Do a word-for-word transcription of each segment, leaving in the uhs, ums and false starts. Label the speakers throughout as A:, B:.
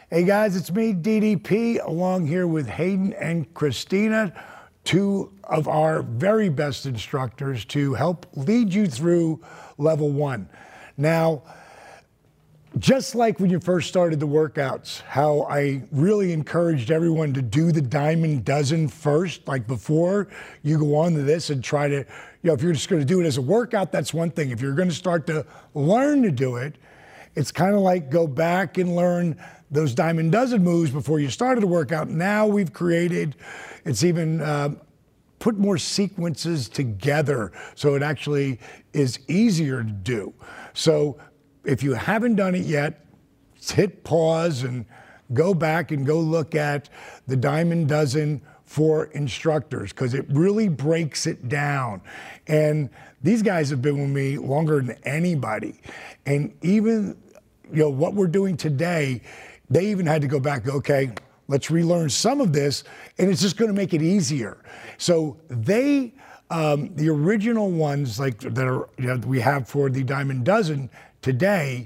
A: Hey guys, it's me, D D P, along here with Hayden and Christina, two of our very best instructors to help lead you through level one. Now, just like when you first started the workouts, how I really encouraged everyone to do the diamond dozen first, like before you go on to this and try to, you know, if you're just going to do it as a workout, that's one thing. If you're going to start to learn to do it, it's kind of like go back and learn those diamond dozen moves before you started a workout. Now we've created, it's even uh, put more sequences together so it actually is easier to do. So if you haven't done it yet, hit pause and go back and go look at the diamond dozen for instructors, because it really breaks it down. And these guys have been with me longer than anybody. And even, you know, what we're doing today, they even had to go back, okay, let's relearn some of this, and it's just gonna make it easier. So they, um, the original ones like that are, you know, we have for the diamond dozen today,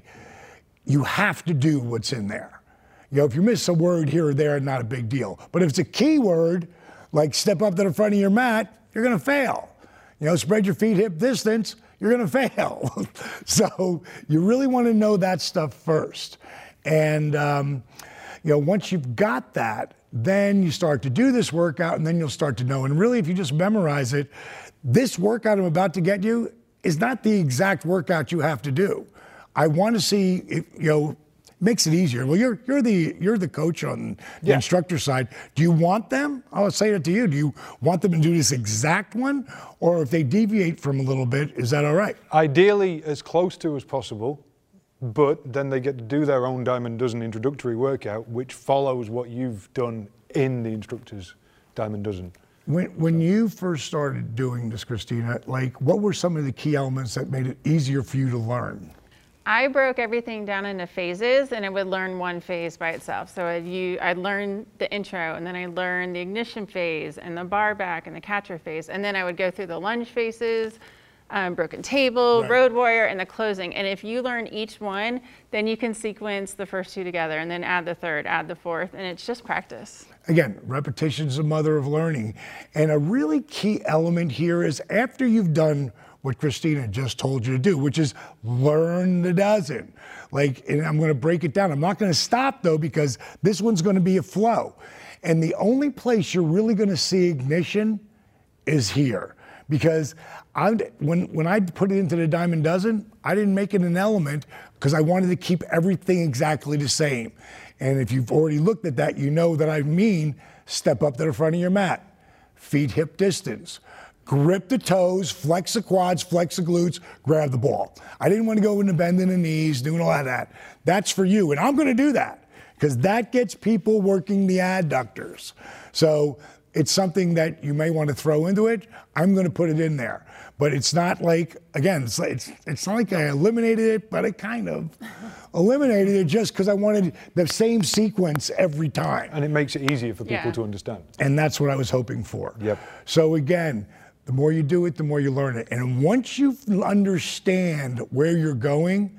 A: you have to do what's in there. You know, if you miss a word here or there, not a big deal. But if it's a key word, like step up to the front of your mat, you're gonna fail. You know, spread your feet hip distance, you're gonna fail. So you really wanna know that stuff first. And, um, you know, once you've got that, then you start to do this workout, and then you'll start to know. And really, if you just memorize it, this workout I'm about to get you is not the exact workout you have to do. I want to see, if, you know, makes it easier. Well, you're you're the you're the coach on the yeah. instructor side. Do you want them? I'll say it to you. Do you want them to do this exact one, or if they deviate from a little bit, is that all right?
B: Ideally, as close to as possible. But then they get to do their own diamond dozen introductory workout, which follows what you've done in the instructor's diamond dozen.
A: When, when you first started doing this, Christina, like what were some of the key elements that made it easier for you to learn?
C: I broke everything down into phases, and I would learn one phase by itself. So I'd, you, I'd learn the intro, and then I learned the ignition phase, and the bar back, and the catcher phase. And then I would go through the lunge phases, Um, broken table, right. road warrior, and the closing. And if you learn each one, then you can sequence the first two together and then add the third, add the fourth, and it's just practice.
A: Again, repetition is the mother of learning. And a really key element here is after you've done what Christina just told you to do, which is learn the dozen. Like, and I'm gonna break it down. I'm not gonna stop though, because this one's gonna be a flow. And the only place you're really gonna see ignition is here. Because I'm, when, when I put it into the diamond dozen, I didn't make it an element because I wanted to keep everything exactly the same. And if you've already looked at that, you know that I mean step up to the front of your mat, feet hip distance, grip the toes, flex the quads, flex the glutes, grab the ball. I didn't want to go into bending the knees, doing all of that. That's for you, and I'm going to do that because that gets people working the adductors. So it's something that you may want to throw into it. I'm going to put it in there. But it's not like, again, it's, it's, it's not like I eliminated it, but I kind of eliminated it just because I wanted the same sequence every time.
B: And it makes it easier for people
C: yeah.
B: to understand.
A: And that's what I was hoping for.
B: Yep.
A: So again, the more you do it, the more you learn it. And once you understand where you're going,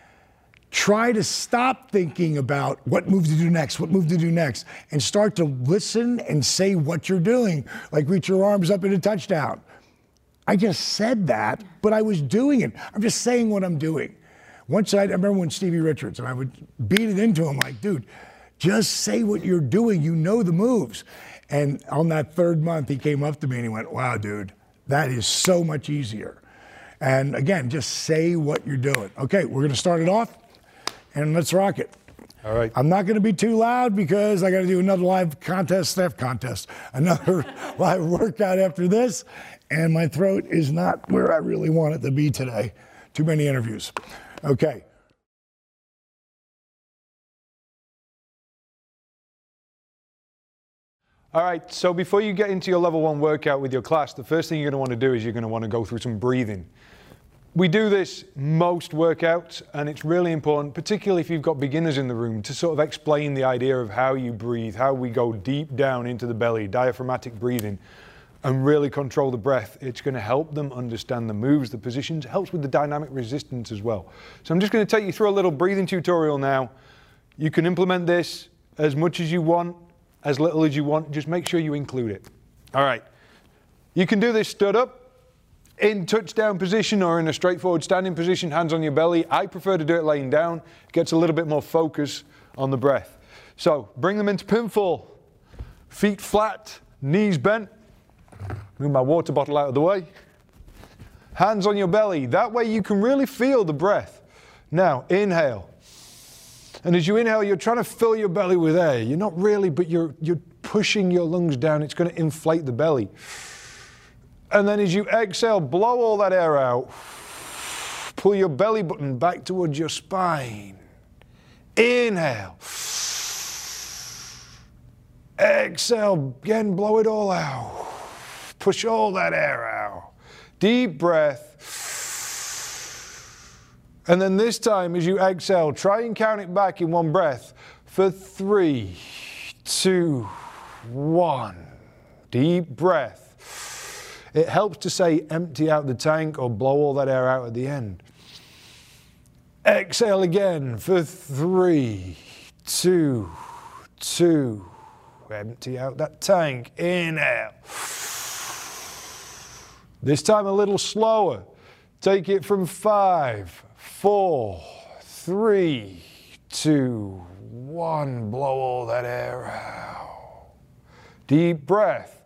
A: try to stop thinking about what move to do next, what move to do next, and start to listen and say what you're doing. Like reach your arms up in a touchdown. I just said that, but I was doing it. I'm just saying what I'm doing. Once I, I remember when Stevie Richards, and I would beat it into him like, dude, just say what you're doing. You know the moves. And on that third month, he came up to me and he went, wow, dude, that is so much easier. And again, just say what you're doing. Okay, we're gonna start it off. And let's rock it.
B: All right.
A: I'm not going to be too loud because I got to do another live contest, staff contest, another live workout after this. And my throat is not where I really want it to be today. Too many interviews. Okay.
B: All right, so before you get into your level one workout with your class, the first thing you're going to want to do is you're going to want to go through some breathing. We do this most workouts, and it's really important, particularly if you've got beginners in the room, to sort of explain the idea of how you breathe, how we go deep down into the belly, diaphragmatic breathing, and really control the breath. It's going to help them understand the moves, the positions, helps with the dynamic resistance as well. So I'm just going to take you through a little breathing tutorial now. You can implement this as much as you want, as little as you want, just make sure you include it. All right. You can do this stood up, in touchdown position, or in a straightforward standing position, hands on your belly. I prefer to do it laying down. It gets a little bit more focus on the breath. So bring them into pinfall. Feet flat, knees bent. Move my water bottle out of the way. Hands on your belly. That way you can really feel the breath. Now, inhale. And as you inhale, you're trying to fill your belly with air. You're not really, but you're, you're pushing your lungs down. It's going to inflate the belly. And then as you exhale, blow all that air out. Pull your belly button back towards your spine. Inhale. Exhale, again, blow it all out. Push all that air out. Deep breath. And then this time, as you exhale, try and count it back in one breath for three, two, one. Deep breath. It helps to say empty out the tank or blow all that air out at the end. Exhale again for three, two, two. Empty out that tank. Inhale. This time a little slower. Take it from five, four, three, two, one. Blow all that air out. Deep breath.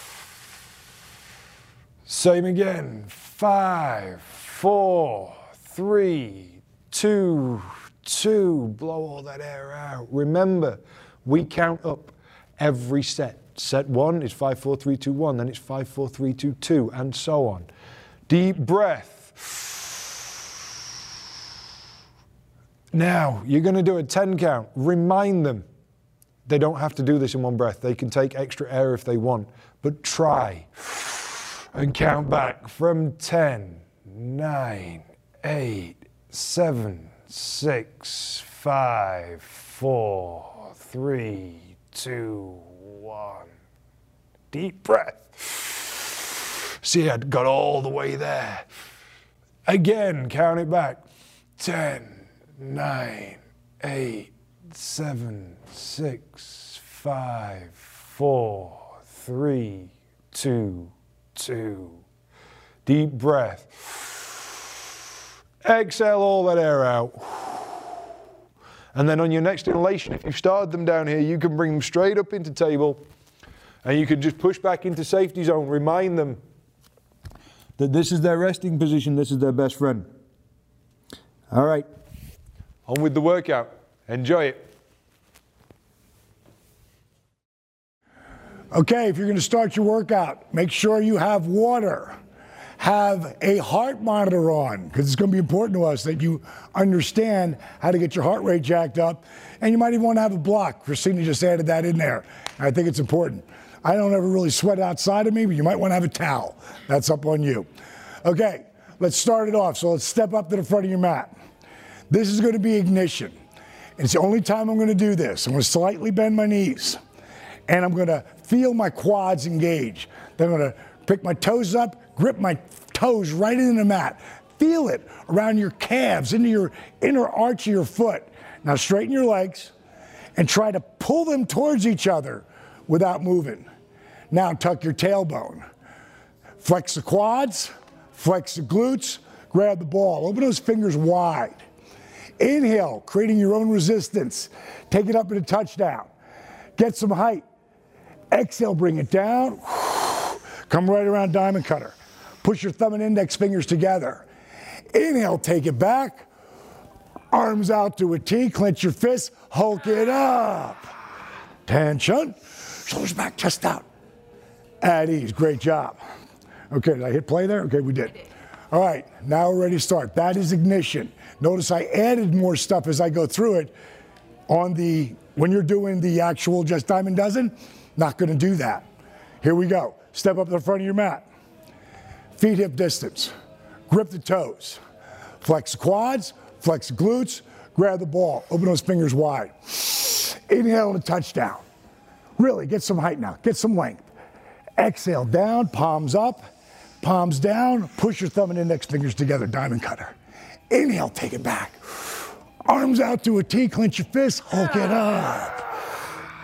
B: Same again. Five, four, three, two, two. Blow all that air out. Remember, we count up every set. Set one is five, four, three, two, one. Then it's five, four, three, two, two, and so on. Deep breath. Now, you're going to do a ten count. Remind them they don't have to do this in one breath. They can take extra air if they want, but try and count back from ten, nine, eight, seven, six, five, four, three, two, one. Deep breath. See, I got all the way there. Again, count it back. ten, nine, eight, seven, six, five, four, three, two, two. Deep breath. Exhale all that air out. And then on your next inhalation, if you've started them down here, you can bring them straight up into table and you can just push back into safety zone. Remind them that this is their resting position, this is their best friend. All right, on with the workout. Enjoy it.
A: Okay, if you're going to start your workout, make sure you have water. Have a heart monitor on, because it's going to be important to us that you understand how to get your heart rate jacked up. And you might even want to have a block. Christina just added that in there. I think it's important. I don't ever really sweat outside of me, but you might want to have a towel. That's up on you. Okay, let's start it off. So let's step up to the front of your mat. This is going to be ignition. And it's the only time I'm going to do this. I'm going to slightly bend my knees. And I'm going to feel my quads engage. Then I'm going to pick my toes up, grip my toes right into the mat. Feel it around your calves, into your inner arch of your foot. Now straighten your legs and try to pull them towards each other without moving. Now tuck your tailbone. Flex the quads, flex the glutes, grab the ball. Open those fingers wide. Inhale, creating your own resistance. Take it up into touchdown. Get some height. Exhale, bring it down. Come right around diamond cutter. Push your thumb and index fingers together. Inhale, take it back. Arms out to a T, clench your fists, hulk it up. Tension. Shoulders back, chest out. At ease, great job. Okay, did I hit play there? Okay, we did. All right, now we're ready to start. That is ignition. Notice I added more stuff as I go through it on the, when you're doing the actual just diamond dozen, not gonna do that. Here we go. Step up to the front of your mat. Feet hip distance. Grip the toes. Flex the quads, flex the glutes, grab the ball. Open those fingers wide. Inhale to touchdown. Really, get some height now. Get some length. Exhale down, palms up, palms down. Push your thumb and index fingers together, diamond cutter. Inhale, take it back. Arms out to a T, clench your fists, hulk it up.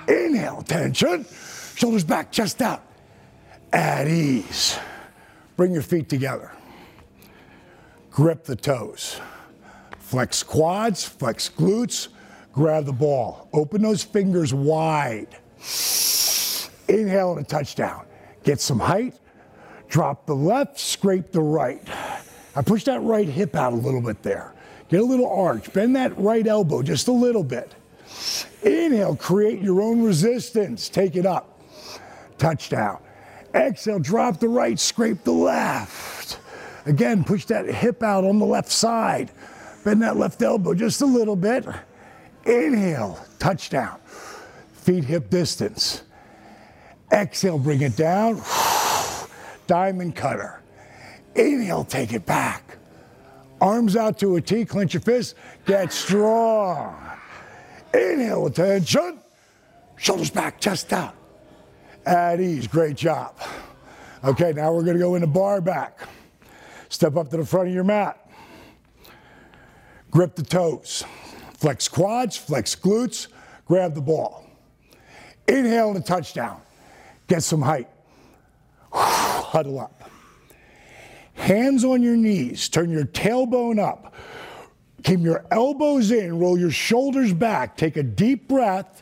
A: Inhale, attention. Shoulders back, chest out. At ease. Bring your feet together. Grip the toes. Flex quads, flex glutes. Grab the ball. Open those fingers wide. Inhale and a touchdown. Get some height. Drop the left, scrape the right. Now push that right hip out a little bit there. Get a little arch. Bend that right elbow just a little bit. Inhale, create your own resistance. Take it up. Touchdown. Exhale, drop the right, scrape the left. Again, push that hip out on the left side. Bend that left elbow just a little bit. Inhale, touchdown. Feet hip distance. Exhale, bring it down. Diamond cutter. Inhale, take it back. Arms out to a T, clench your fist, get strong. Inhale, attention. Shoulders back, chest out. At ease, great job. Okay, now we're gonna go into bar back. Step up to the front of your mat. Grip the toes. Flex quads, flex glutes, grab the ball. Inhale and a touchdown. Get some height. Huddle up. Hands on your knees, turn your tailbone up. Keep your elbows in, roll your shoulders back. Take a deep breath.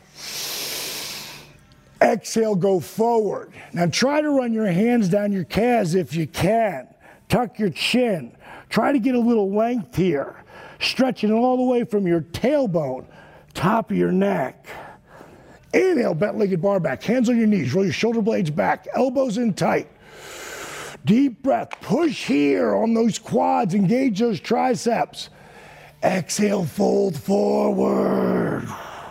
A: Exhale, go forward. Now try to run your hands down your calves if you can. Tuck your chin. Try to get a little length here. Stretching it all the way from your tailbone, top of your neck. Inhale, bent-legged bar back. Hands on your knees. Roll your shoulder blades back. Elbows in tight. Deep breath. Push here on those quads. Engage those triceps. Exhale, fold forward.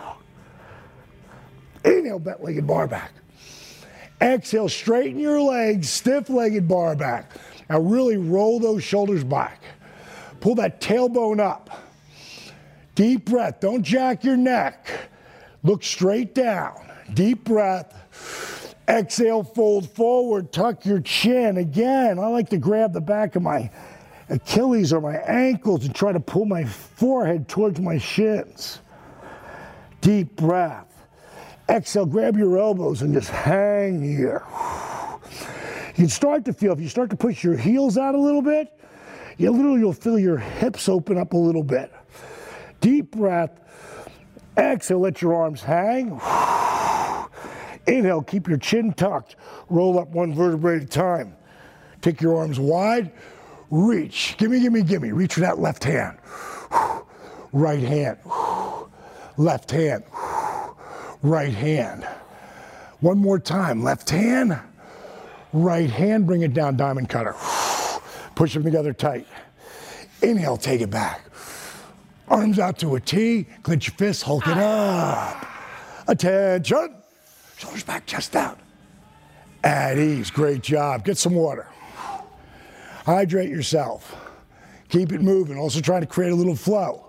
A: Inhale, bent-legged bar back. Exhale, straighten your legs, stiff-legged bar back. Now really roll those shoulders back. Pull that tailbone up. Deep breath, don't jack your neck. Look straight down. Deep breath. Exhale, fold forward, tuck your chin. Again, I like to grab the back of my Achilles or my ankles and try to pull my forehead towards my shins. Deep breath. Exhale, grab your elbows and just hang here. You can start to feel, if you start to push your heels out a little bit, you literally you'll feel your hips open up a little bit. Deep breath. Exhale, let your arms hang. Inhale, keep your chin tucked. Roll up one vertebrae at a time. Take your arms wide. Reach. Gimme, gimme, gimme. Reach for that left hand. Right hand. Left hand. Right hand. One more time. Left hand. Right hand. Bring it down, diamond cutter. Push them together tight. Inhale, take it back. Arms out to a T. Clench your fists. Hulk it up. Attention. Shoulders back, chest out. At ease. Great job. Get some water. Hydrate yourself. Keep it moving. Also trying to create a little flow.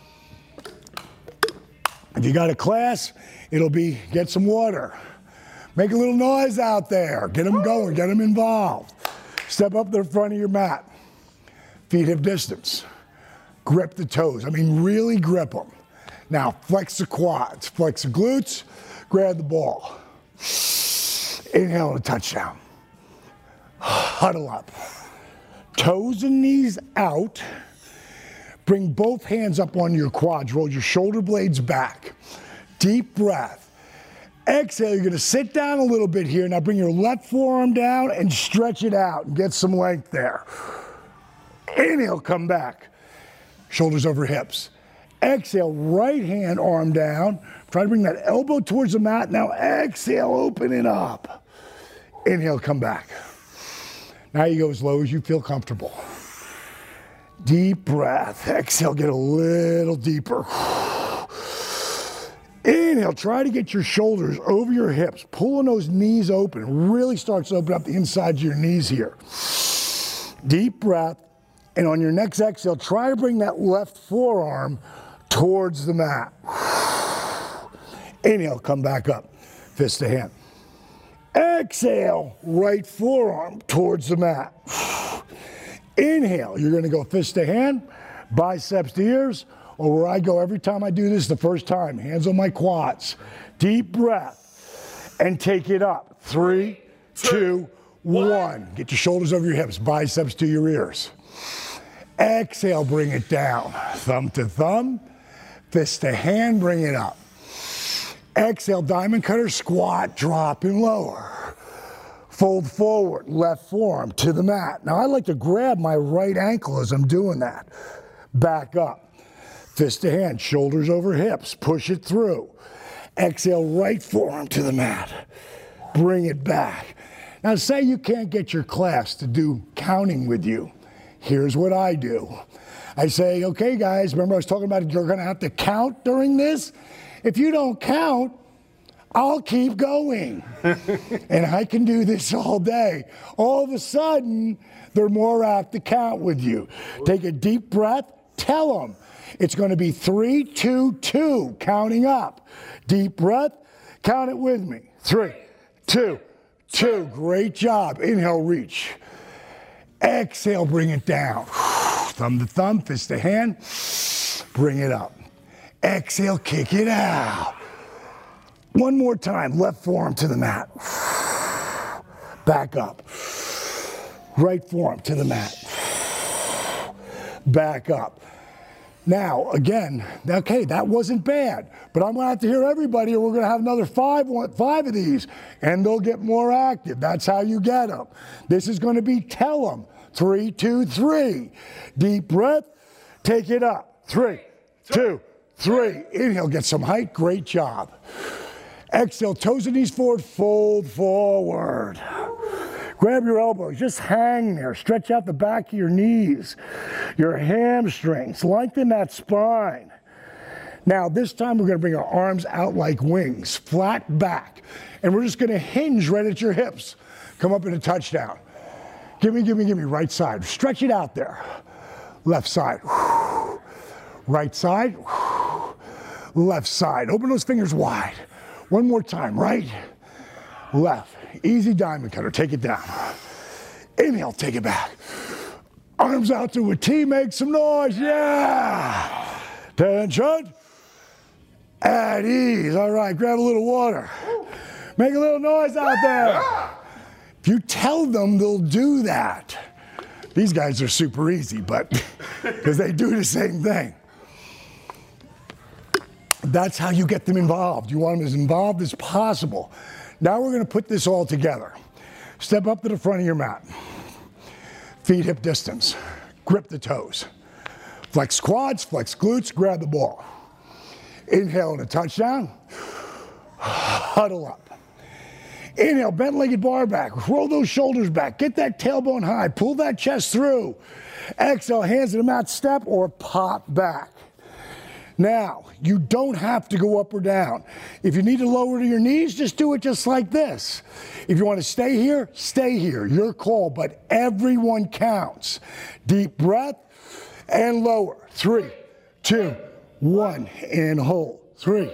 A: If you got a class, it'll be get some water. Make a little noise out there. Get them going. Get them involved. Step up to the front of your mat. Feet hip distance. Grip the toes. I mean, really grip them. Now, flex the quads. Flex the glutes. Grab the ball. Inhale and a touchdown. Huddle up. Toes and knees out. Bring both hands up on your quads. Roll your shoulder blades back. Deep breath. Exhale, you're gonna sit down a little bit here. Now bring your left forearm down and stretch it out and get some length there. Inhale, come back. Shoulders over hips. Exhale, right hand, arm down. Try to bring that elbow towards the mat. Now exhale, open it up. Inhale, come back. Now you go as low as you feel comfortable. Deep breath. Exhale, get a little deeper. Inhale, try to get your shoulders over your hips, pulling those knees open. Really starts to open up the inside of your knees here. Deep breath. And on your next exhale, try to bring that left forearm towards the mat. Inhale, come back up. Fist to hand. Exhale, right forearm towards the mat. Inhale, you're gonna go fist to hand, biceps to ears, or where I go every time I do this the first time. Hands on my quads. Deep breath. And take it up. Three, two, one. Get your shoulders over your hips, biceps to your ears. Exhale, bring it down. Thumb to thumb, fist to hand, bring it up. Exhale, diamond cutter, squat, drop and lower. Fold forward, left forearm to the mat. Now I like to grab my right ankle as I'm doing that. Back up. Fist to hand, shoulders over hips, push it through. Exhale, right forearm to the mat. Bring it back. Now say you can't get your class to do counting with you. Here's what I do. I say, okay guys, remember I was talking about you're gonna have to count during this? If you don't count, I'll keep going. And I can do this all day. All of a sudden, they're more apt to count with you. Take a deep breath, tell them. It's gonna be three, two, two, counting up. Deep breath, count it with me. Three, two, two, great job. Inhale, reach. Exhale, bring it down. Thumb to thumb, fist to hand, bring it up. Exhale, kick it out. One more time, left forearm to the mat. Back up. Right forearm to the mat. Back up. Now, again, okay, that wasn't bad, but I'm gonna have to hear everybody or we're gonna have another five, five of these and they'll get more active. That's how you get them. This is gonna be tell them. Three, two, three. Deep breath, take it up. Three, two, three. Inhale, get some height, great job. Exhale, toes and knees forward, fold forward. Grab your elbows, just hang there. Stretch out the back of your knees, your hamstrings, lengthen that spine. Now this time we're gonna bring our arms out like wings, flat back. And we're just gonna hinge right at your hips. Come up in a touchdown. Give me, give me, give me, right side. Stretch it out there. Left side. Right side. Left side. Open those fingers wide. One more time, right, left. Easy diamond cutter, take it down. Inhale, take it back. Arms out to a T, make some noise, yeah. Tension, at ease. All right, grab a little water. Make a little noise out there. If you tell them, they'll do that. These guys are super easy, but because they do the same thing. That's how you get them involved. You want them as involved as possible. Now we're gonna put this all together. Step up to the front of your mat. Feet hip distance. Grip the toes. Flex quads, flex glutes, grab the ball. Inhale and a touchdown. Huddle up. Inhale, bent-legged bar back. Roll those shoulders back. Get that tailbone high. Pull that chest through. Exhale, hands to the mat, step or pop back. Now, you don't have to go up or down. If you need to lower to your knees, just do it just like this. If you want to stay here, stay here. Your call, but everyone counts. Deep breath and lower. Three, two, one, and hold. Three,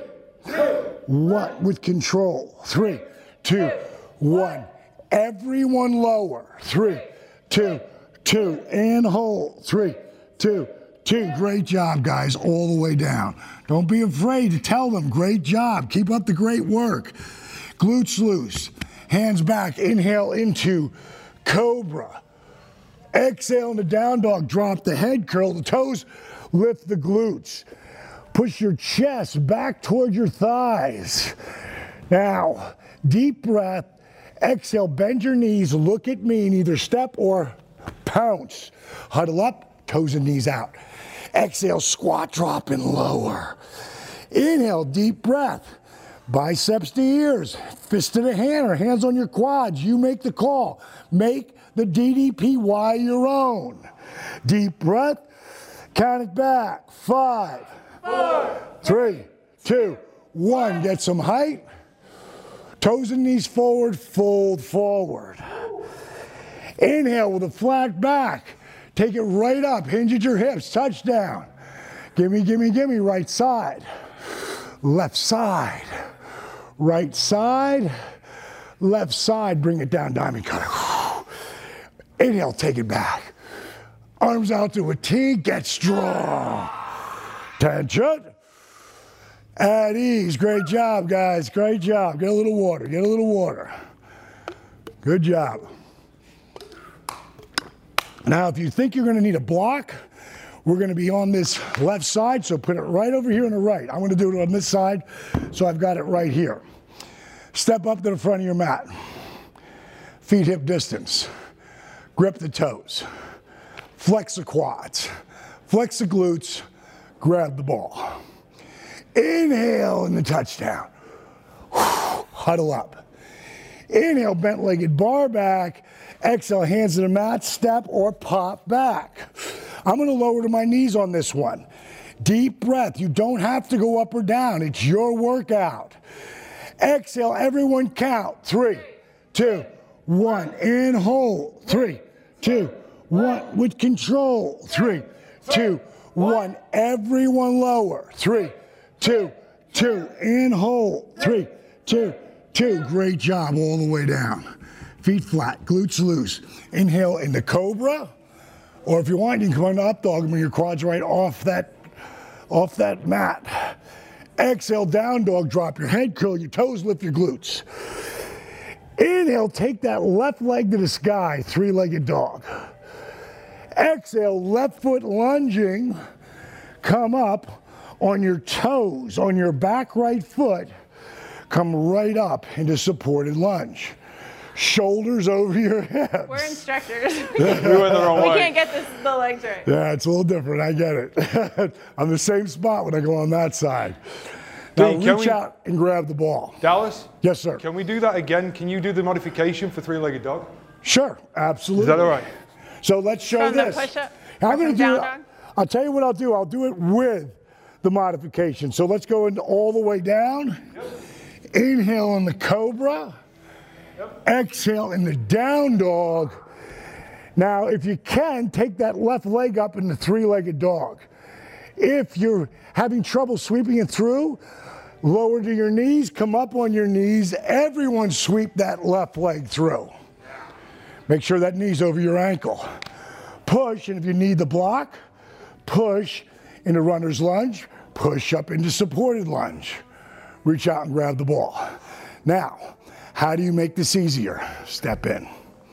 A: one, with control. Three, two, one. Everyone lower. Three, two, two, and hold. Three, two, two. Great job, guys, all the way down. Don't be afraid to tell them, great job. Keep up the great work. Glutes loose, hands back. Inhale into cobra. Exhale into down dog. Drop the head, curl the toes, lift the glutes. Push your chest back toward your thighs. Now, deep breath. Exhale, bend your knees, look at me, and either step or pounce. Huddle up, toes and knees out. Exhale, squat, drop, and lower. Inhale, deep breath. Biceps to ears, fist to the hand or hands on your quads. You make the call. Make the D D P Y your own. Deep breath, count it back. Five, four, three, two, one. Get some height. Toes and knees forward, fold forward. Inhale with a flat back. Take it right up, hinge at your hips, touchdown. Gimme, gimme, gimme, right side. Left side. Right side. Left side, bring it down, diamond cutter. Inhale, take it back. Arms out to a T, get strong. Attention. At ease. Great job, guys. Great job. Get a little water. Get a little water. Good job. Now, if you think you're going to need a block, we're going to be on this left side, so put it right over here on the right. I'm going to do it on this side, so I've got it right here. Step up to the front of your mat. Feet hip distance. Grip the toes. Flex the quads. Flex the glutes. Grab the ball. Inhale in the touchdown. Huddle up. Inhale, bent-legged bar back. Exhale, hands to the mat, step or pop back. I'm going to lower to my knees on this one. Deep breath. You don't have to go up or down. It's your workout. Exhale, everyone count. Three, two, one. And hold. Three, two, one. With control. Three, two, one. Everyone lower. Three, two, two. And hold. Three, two, two. Great job all the way down. Feet flat, glutes loose. Inhale into cobra. Or if you want, you can come into up dog and bring your quads right off that, off that mat. Exhale, down dog, drop your head, curl your toes, lift your glutes. Inhale, take that left leg to the sky, three-legged dog. Exhale, left foot lunging, come up on your toes, on your back right foot, come right up into supported lunge. Shoulders over your hips.
C: We're instructors.
B: We went the wrong
C: we
B: way.
C: can't get this, the legs right.
A: Yeah, it's a little different. I get it. I'm the same spot when I go on that side. Now
B: Dean, can
A: reach
B: we-
A: out and grab the ball.
B: Dallas?
A: Yes, sir.
B: Can we do that again? Can you do the modification for three-legged dog?
A: Sure, absolutely.
B: Is that all right?
A: So let's show
C: From the
A: this.
C: push-up?
A: I'm
C: Or
A: going
C: from
A: to do
C: down
A: it.
C: dog?
A: I'll tell you what I'll do. I'll do it with the modification. So let's go into all the way down. Yep. Inhale in the cobra. Yep. Exhale in the down dog. Now, if you can, take that left leg up in the three-legged dog. If you're having trouble sweeping it through, lower to your knees, come up on your knees. Everyone sweep that left leg through. Make sure that knee's over your ankle. Push, and if you need the block, push into runner's lunge, push up into supported lunge. Reach out and grab the ball. Now, how do you make this easier? Step in.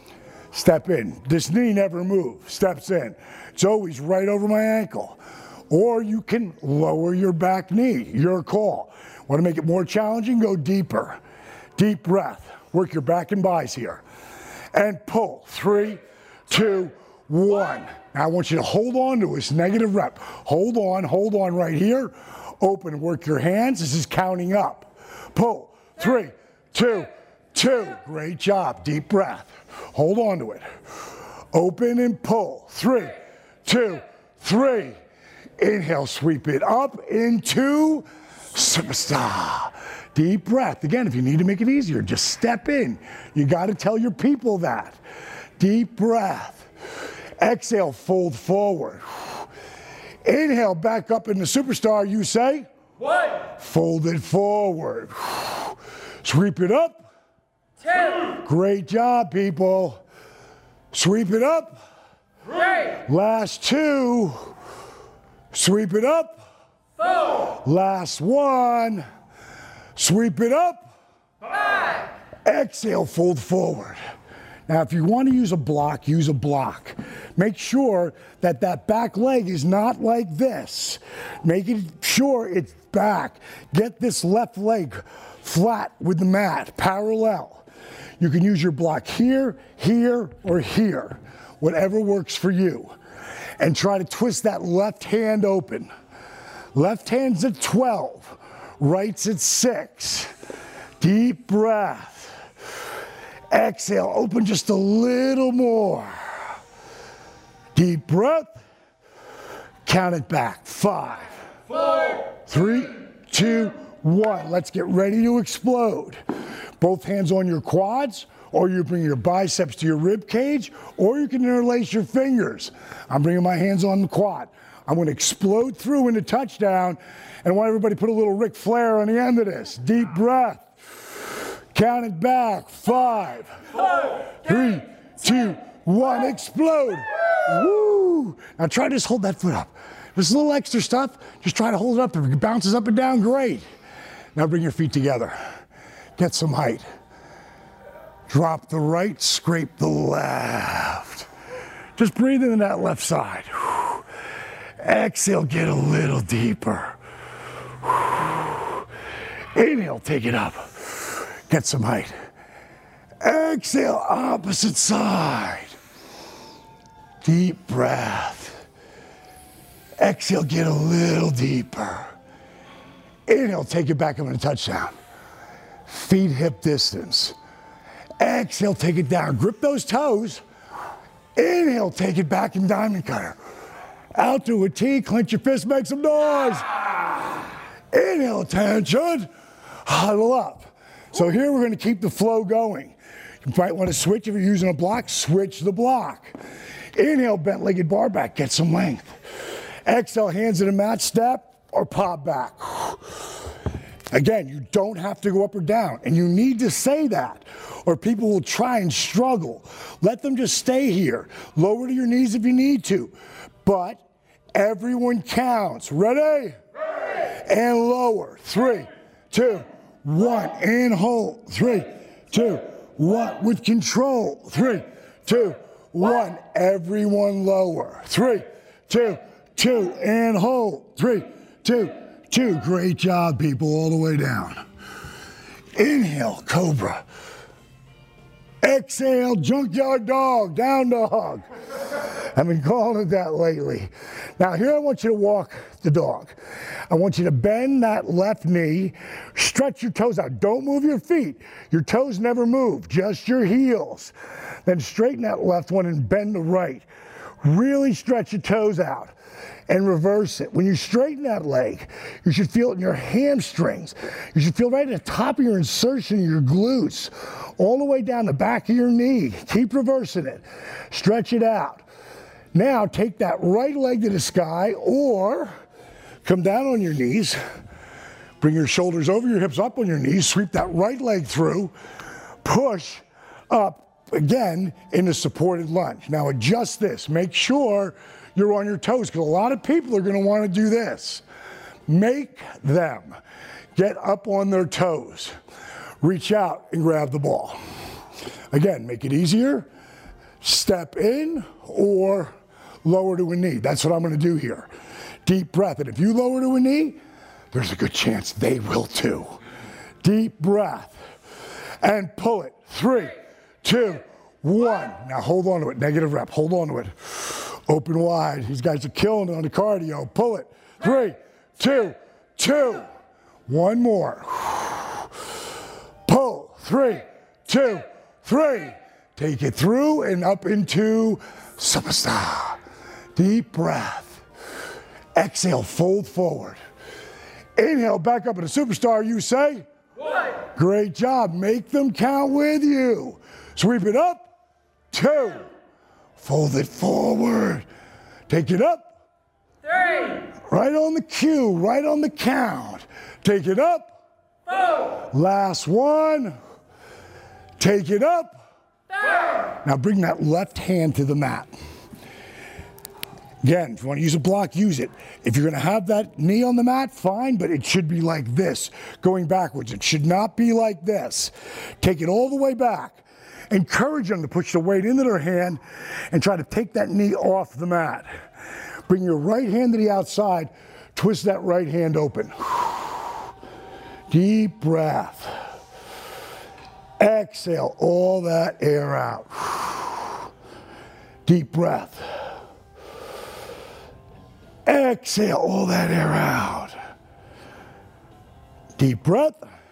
A: Step in. This knee never moves. Steps in. It's always right over my ankle. Or you can lower your back knee. Your call. Want to make it more challenging? Go deeper. Deep breath. Work your back and buys here. And pull. Three, two, one. Now I want you to hold on to this negative rep. Hold on, hold on right here. Open, work your hands. This is counting up. Pull. Three, two, two. Great job. Deep breath. Hold on to it. Open and pull. Three, two, three. Inhale, sweep it up into superstar. Deep breath. Again, if you need to make it easier, just step in. You got to tell your people that. Deep breath. Exhale, fold forward. Inhale, back up into superstar. You say? One. Fold it forward. Sweep it up. Two. Great job, people. Sweep it up. Three. Last two. Sweep it up. Four. Last one. Sweep it up. Five. Exhale, fold forward. Now, if you want to use a block, use a block. Make sure that that back leg is not like this. Make it sure it's back. Get this left leg flat with the mat, parallel. You can use your block here, here, or here, whatever works for you. And try to twist that left hand open. Left hand's at twelve, right's at six. Deep breath. Exhale, open just a little more. Deep breath. Count it back. Five, four, three, two, one. Let's get ready to explode. Both hands on your quads, or you bring your biceps to your rib cage, or you can interlace your fingers. I'm bringing my hands on the quad. I'm going to explode through into touchdown, and I want everybody to put a little Ric Flair on the end of this. Deep breath. Count it back. Five, four, three, two, one. Explode. Woo! Now try to just hold that foot up. This little extra stuff, just try to hold it up. If it bounces up and down, great. Now bring your feet together. Get some height. Drop the right, scrape the left. Just breathe into that left side. Exhale, get a little deeper. Inhale, take it up. Get some height. Exhale, opposite side. Deep breath. Exhale, get a little deeper. Inhale, take it back up in a touchdown. Feet hip distance. Exhale, take it down. Grip those toes. Inhale, take it back in diamond cutter. Out to a T, clench your fist, make some noise. Inhale, attention. Huddle up. So here we're going to keep the flow going. You might want to switch if you're using a block, switch the block. Inhale, bent-legged bar back, get some length. Exhale, hands in a mat step or pop back. Again, you don't have to go up or down, and you need to say that, or people will try and struggle. Let them just stay here. Lower to your knees if you need to, but everyone counts. Ready? Ready. And lower. Three, two, one, and hold. Three, two, one, with control. Three, two, one, everyone lower. Three, two, two, and hold. Three, two, two. Great job, people, all the way down. Inhale, cobra. Exhale, junkyard dog, down dog. I've been calling it that lately. Now here I want you to walk the dog. I want you to bend that left knee, stretch your toes out. Don't move your feet. Your toes never move, just your heels. Then straighten that left one and bend the right. Really stretch your toes out and reverse it. When you straighten that leg, you should feel it in your hamstrings. You should feel right at the top of your insertion, your glutes, all the way down the back of your knee. Keep reversing it. Stretch it out. Now take that right leg to the sky or come down on your knees. Bring your shoulders over your hips, up on your knees. Sweep that right leg through. Push up again in a supported lunge. Now adjust this. Make sure you're on your toes because a lot of people are going to want to do this. Make them get up on their toes. Reach out and grab the ball. Again, make it easier. Step in or lower to a knee. That's what I'm going to do here. Deep breath. And if you lower to a knee, there's a good chance they will too. Deep breath. And pull it. Three, two, one. Now hold on to it. Negative rep. Hold on to it. Open wide. These guys are killing it on the cardio. Pull it. Three, two, two. One more. Pull. Three, two, three. Take it through and up into Superstar. Deep breath. Exhale, fold forward. Inhale, back up into Superstar. You say? One. Great job. Make them count with you. Sweep it up. Two. Fold it forward. Take it up. Three. Right on the cue, right on the count. Take it up. Four. Last one. Take it up. Four. Now bring that left hand to the mat. Again, if you want to use a block, use it. If you're going to have that knee on the mat, fine, but it should be like this, going backwards. It should not be like this. Take it all the way back. Encourage them to push the weight into their hand and try to take that knee off the mat. Bring your right hand to the outside, twist that right hand open. Deep breath. Exhale all that air out. Deep breath. Exhale all that air out. Deep breath.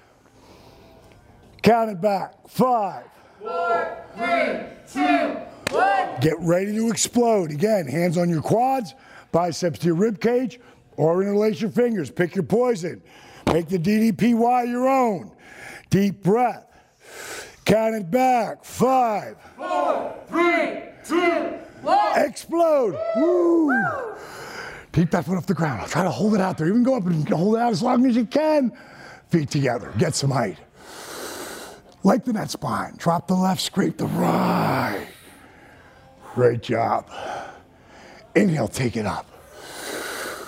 A: Count it back. Five. Four, three, two, one. Get ready to explode. Again, hands on your quads, biceps to your rib cage, or interlace your fingers. Pick your poison. Make the D D P Y your own. Deep breath. Count it back. Five. Four, three, two, one. Explode. Woo. Woo. Keep that foot off the ground. I'll try to hold it out there. Even go up and hold it out as long as you can. Feet together. Get some height. Lengthen that spine. Drop the left, scrape the right. Great job. Inhale, take it up.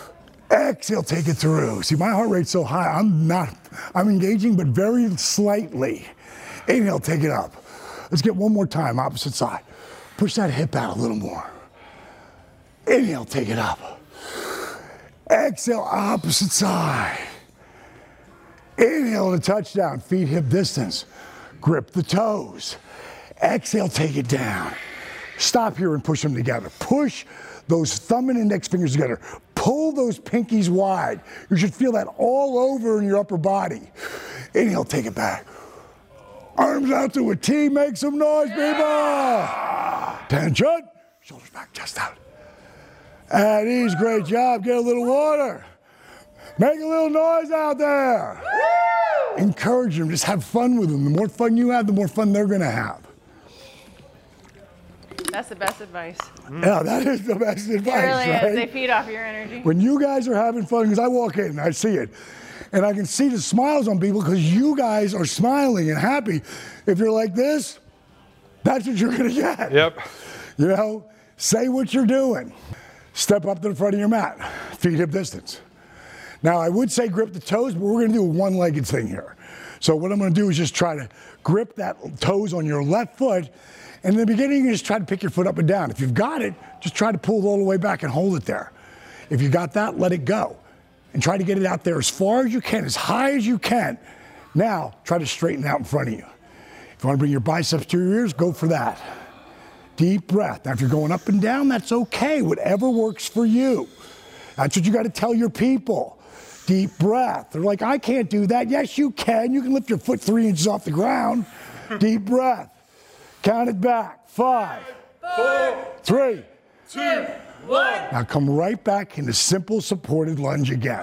A: Exhale, take it through. See, my heart rate's so high, I'm not, I'm engaging, but very slightly. Inhale, take it up. Let's get one more time, opposite side. Push that hip out a little more. Inhale, take it up. Exhale, opposite side. Inhale to touchdown, feet hip distance. Grip the toes. Exhale, take it down. Stop here and push them together. Push those thumb and index fingers together. Pull those pinkies wide. You should feel that all over in your upper body. Inhale, take it back. Arms out to a T, make some noise, people. Tension, shoulders back, chest out. At ease, great job. Get a little water. Make a little noise out there. Encourage them, just have fun with them. The more fun you have, the more fun they're gonna have.
C: That's the best advice.
A: Yeah, that is the best advice,
C: It really
A: right?
C: is. They feed off your energy.
A: When you guys are having fun, because I walk in and I see it, and I can see the smiles on people because you guys are smiling and happy. If you're like this, that's what you're gonna get.
B: Yep.
A: You know, say what you're doing. Step up to the front of your mat, feet hip distance. Now, I would say grip the toes, but we're gonna do a one-legged thing here. So what I'm gonna do is just try to grip that toes on your left foot, and in the beginning, you just try to pick your foot up and down. If you've got it, just try to pull it all the way back and hold it there. If you got that, let it go. And try to get it out there as far as you can, as high as you can. Now, try to straighten it out in front of you. If you wanna bring your biceps to your ears, go for that. Deep breath. Now, if you're going up and down, that's okay. Whatever works for you. That's what you gotta tell your people. Deep breath. They're like, I can't do that. Yes, you can. You can lift your foot three inches off the ground. Deep breath. Count it back. Five, four, three, two, one. Now come right back into simple supported lunge again.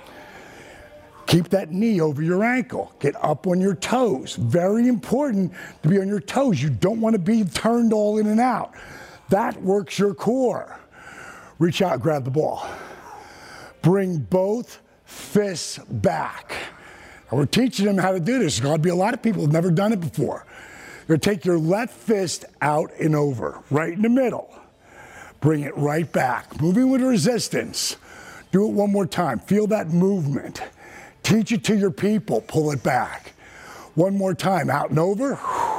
A: Keep that knee over your ankle. Get up on your toes. Very important to be on your toes. You don't want to be turned all in and out. That works your core. Reach out, grab the ball. Bring both fists back. And we're teaching them how to do this. There's got to be a lot of people who've never done it before. You're going to take your left fist out and over, right in the middle. Bring it right back. Moving with resistance. Do it one more time. Feel that movement. Teach it to your people. Pull it back. One more time. Out and over.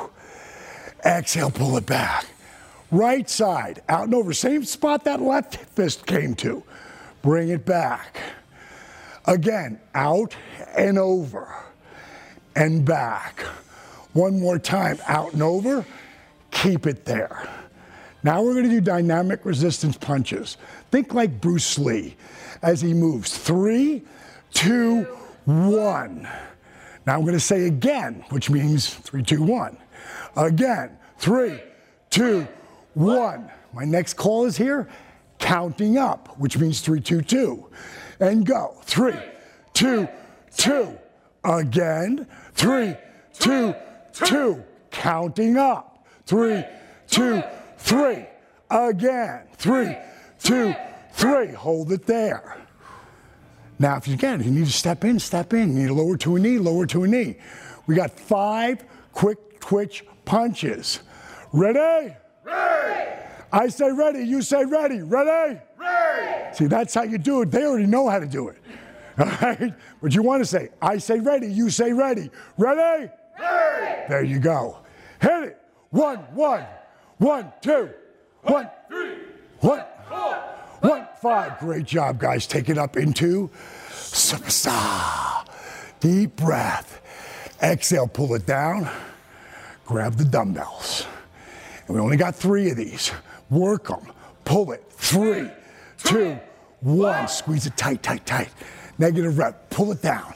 A: Exhale, pull it back. Right side, out and over. Same spot that left fist came to. Bring it back. Again, out and over and back. One more time, out and over. Keep it there. Now we're going to do dynamic resistance punches. Think like Bruce Lee as he moves. Three, two, one. Now I'm going to say again, which means three, two, one. Again, three, two, one. My next call is here, counting up, which means three, two, two. And go. Three, two, two. Again, three, two, two. Counting up. Three, two, three. Again, three, two, three. Hold it there. Now, if you can, you need to step in, step in. You need to lower to a knee, lower to a knee. We got five quick twitch punches. Ready? Ready. I say ready, you say ready. Ready? Ready. See, that's how you do it. They already know how to do it. All right? But you want to say, I say ready, you say ready. Ready? Ready. There you go. Hit it. One, one, one, two, one, three, one, four, one, five. Great job, guys. Take it up into superstar. Deep breath. Exhale, pull it down. Grab the dumbbells. And we only got three of these. Work them. Pull it. Three, two, one. Squeeze it tight, tight, tight. Negative rep. Pull it down.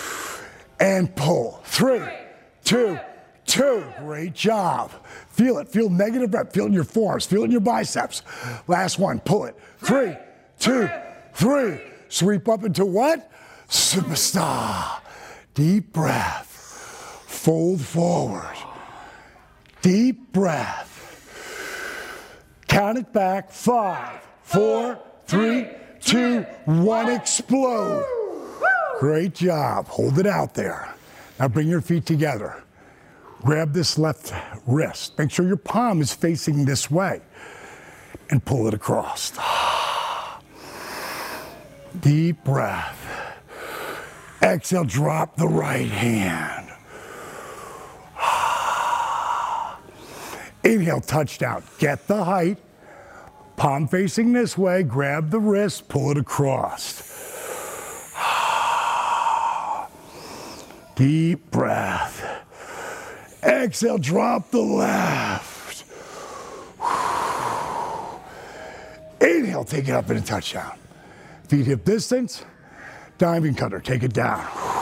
A: And pull. Three, two, two. Great job. Feel it. Feel negative rep. Feel it in your forearms. Feel it in your biceps. Last one. Pull it. Three, two, three. Sweep up into what? Superstar. Deep breath. Fold forward. Deep breath. Count it back. Five, four, three, two, one. Explode. Great job. Hold it out there. Now bring your feet together. Grab this left wrist. Make sure your palm is facing this way. And pull it across. Deep breath. Exhale, drop the right hand. Inhale, touchdown. Get the height. Palm facing this way. Grab the wrist, pull it across. Deep breath. Exhale, drop the left. Inhale, take it up in a touchdown. Feet hip distance. Diving cutter, take it down.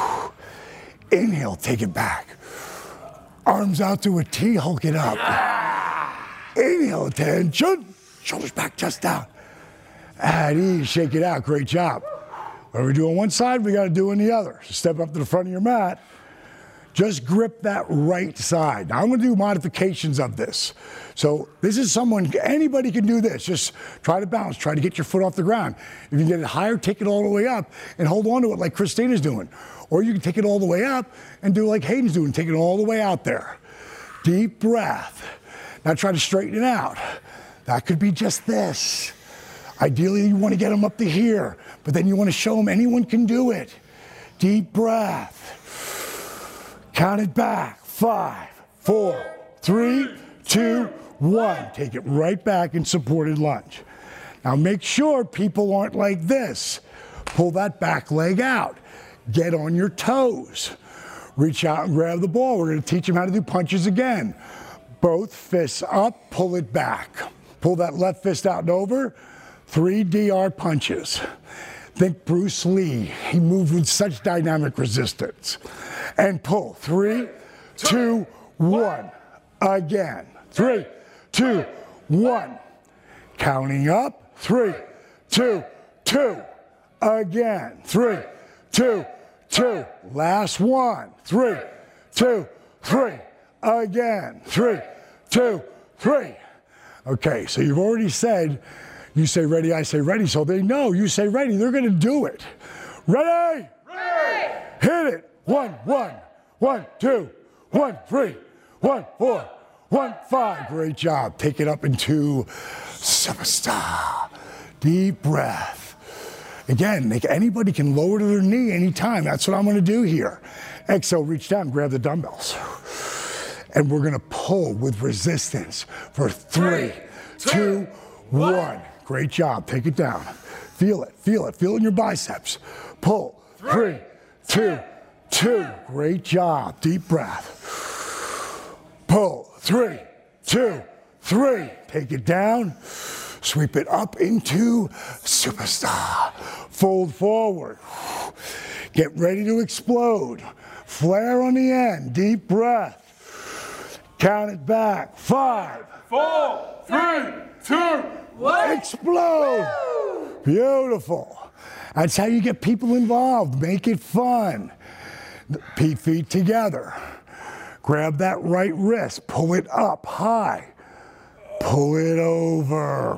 A: Inhale, take it back. Arms out to a T, hulk it up. Inhale, attention. Shoulders back, chest down. At ease, shake it out, great job. Whatever we do on one side, we gotta do on the other. So step up to the front of your mat. Just grip that right side. Now I'm gonna do modifications of this. So this is someone, anybody can do this. Just try to bounce, try to get your foot off the ground. If you can get it higher, take it all the way up and hold on to it like Christina's doing. Or you can take it all the way up and do like Hayden's doing, take it all the way out there. Deep breath. Now try to straighten it out. That could be just this. Ideally, you wanna get them up to here, but then you wanna show them anyone can do it. Deep breath. Count it back. Five, four, three, two, one. Take it right back in supported lunge. Now make sure people aren't like this. Pull that back leg out. Get on your toes. Reach out and grab the ball. We're gonna teach them how to do punches again. Both fists up, pull it back. Pull that left fist out and over. Three D R punches. Think Bruce Lee. He moved with such dynamic resistance. And pull. Three, two, one. Again. Three, two, one. Counting up. Three, two, two. Again. Three, two, two. Last one. Three, two, three. Again. Three, two, three. Okay, so you've already said, you say ready, I say ready, so they know you say ready, they're gonna do it. Ready? Ready! Hit it. One, one, one, two, one, three, one, four, one, five. Great job. Take it up into superstar. Deep breath. Again, make, anybody can lower to their knee anytime. That's what I'm gonna do here. Exhale, reach down, grab the dumbbells. And we're gonna pull with resistance for three, two, one. Great job, take it down. Feel it, feel it, feel it in your biceps. Pull, three, two, two. Great job, deep breath. Pull, three, two, three. Take it down, sweep it up into superstar. Fold forward. Get ready to explode. Flare on the end, deep breath. Count it back. Five,
D: four, three, two, one.
A: Explode. Woo! Beautiful. That's how you get people involved. Make it fun. Feet, feet together. Grab that right wrist. Pull it up high. Pull it over.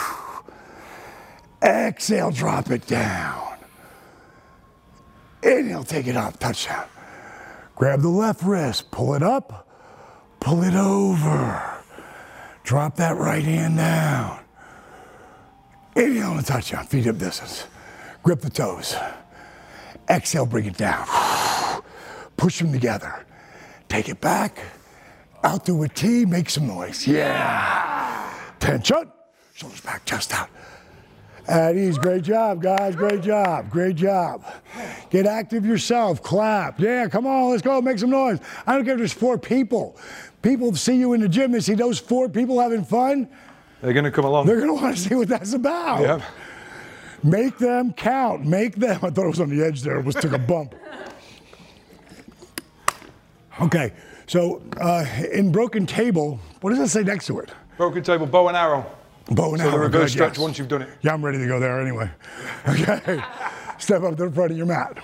A: Exhale, drop it down. Inhale, take it up, touchdown. Grab the left wrist. Pull it up. Pull it over. Drop that right hand down. Inhale and a touchdown, feet hip distance. Grip the toes. Exhale, bring it down. Push them together. Take it back. Out to a T, make some noise. Yeah. Tension. Shoulders back, chest out. At ease, great job, guys, great job, great job. Get active yourself, clap. Yeah, come on, let's go, make some noise. I don't care if there's four people. People see you in the gym, they see those four people having fun.
B: They're gonna come along.
A: They're gonna wanna see what that's about.
B: Yep.
A: Make them count, make them. I thought it was on the edge there, it was took a bump. Okay, so uh, in broken table, what does it say next to it?
B: Broken table, bow and arrow.
A: Bow and
B: so
A: arrow.
B: the reverse
A: good,
B: stretch
A: yes.
B: once you've done it.
A: Yeah, I'm ready to go there anyway. Okay, step up to the front of your mat.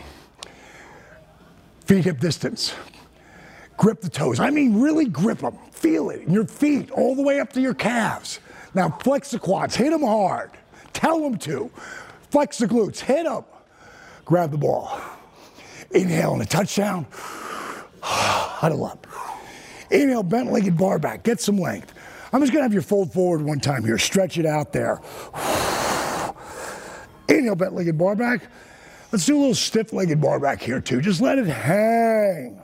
A: Feet hip distance. Grip the toes. I mean, really grip them. Feel it in your feet all the way up to your calves. Now flex the quads, hit them hard. Tell them to. Flex the glutes, hit them. Grab the ball. Inhale and a touchdown. Huddle up. Inhale, bent legged bar back, get some length. I'm just gonna have you fold forward one time here, stretch it out there. Inhale, bent-legged bar back. Let's do a little stiff-legged bar back here too. Just let it hang.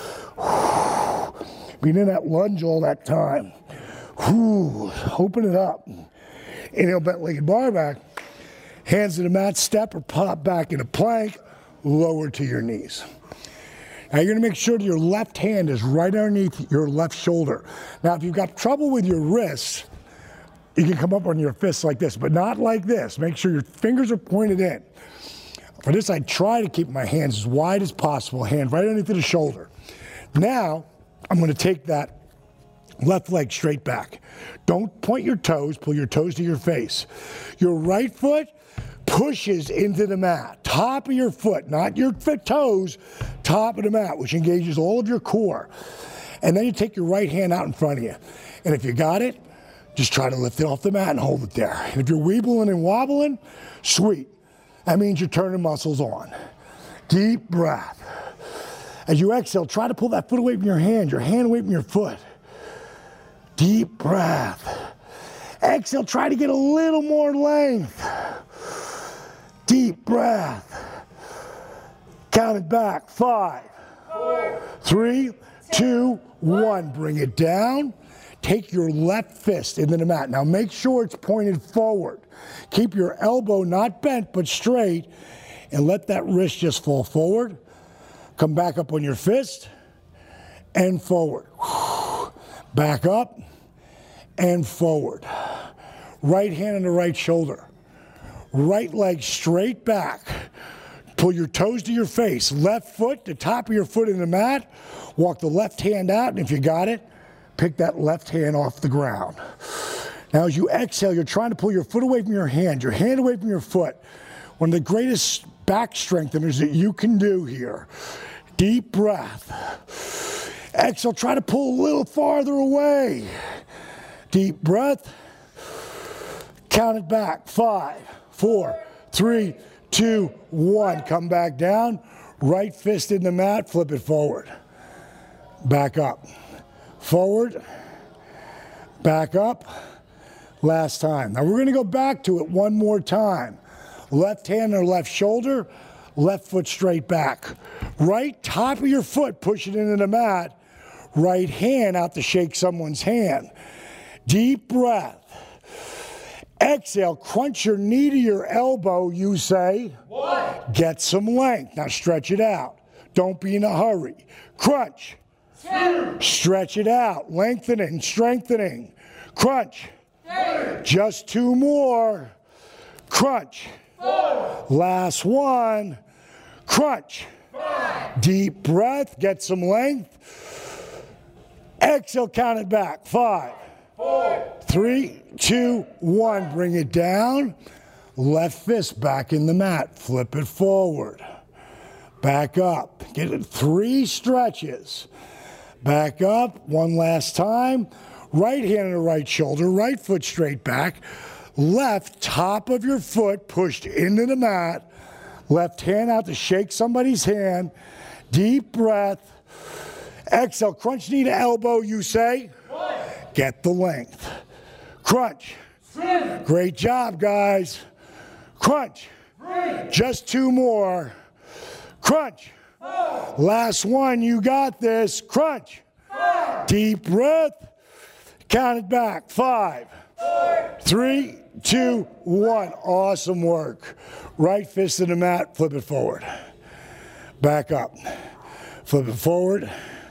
A: Being in that lunge all that time. Open it up. Inhale, bent-legged bar back. Hands to the mat, step or pop back in a plank, lower to your knees. Now you're gonna make sure that your left hand is right underneath your left shoulder. Now if you've got trouble with your wrists, you can come up on your fists like this, but not like this. Make sure your fingers are pointed in. For this, I try to keep my hands as wide as possible, hand right underneath the shoulder. Now, I'm gonna take that left leg straight back. Don't point your toes, pull your toes to your face. Your right foot pushes into the mat. Top of your foot, not your toes, top of the mat, which engages all of your core. And then you take your right hand out in front of you. And if you got it, just try to lift it off the mat and hold it there. And if you're weebling and wobbling, sweet. That means you're turning muscles on. Deep breath. As you exhale, try to pull that foot away from your hand, your hand away from your foot. Deep breath. Exhale, try to get a little more length. Deep breath. Count it back. Five, four, three, two, one. Bring it down. Take your left fist into the mat. Now make sure it's pointed forward. Keep your elbow not bent but straight and let that wrist just fall forward. Come back up on your fist and forward. Back up and forward. Right hand on the right shoulder. Right leg straight back. Pull your toes to your face. Left foot, the top of your foot in the mat. Walk the left hand out, and if you got it, pick that left hand off the ground. Now as you exhale, you're trying to pull your foot away from your hand, your hand away from your foot. One of the greatest back strengtheners that you can do here. Deep breath. Exhale, try to pull a little farther away. Deep breath. Count it back. Five, four, three, two, one. Come back down. Right fist in the mat, flip it forward. Back up. Forward. Back up. Last time. Now we're going to go back to it one more time. Left hand or left shoulder, left foot straight back. Right top of your foot, push it into the mat. Right hand out to shake someone's hand. Deep breath. Exhale, crunch your knee to your elbow, you say. One. Get some length. Now stretch it out. Don't be in a hurry. Crunch. Two. Stretch it out. Lengthening, strengthening. Crunch. Three. Just two more. Crunch. Four. Last one. Crunch. Five. Deep breath. Get some length. Exhale, count it back. Five. Four. Three, two, one. Bring it down. Left fist back in the mat. Flip it forward. Back up. Get it. Three stretches. Back up. One last time. Right hand on the right shoulder. Right foot straight back. Left top of your foot pushed into the mat. Left hand out to shake somebody's hand. Deep breath. Exhale. Crunch knee to elbow, you say. One. Get the length. Crunch. Two. Great job, guys. Crunch. Three. Just two more. Crunch. Four. Last one, you got this. Crunch. Five. Deep breath. Count it back. Five. Four. Three, two, one. Awesome work. Right fist in the mat, flip it forward. Back up. Flip it forward.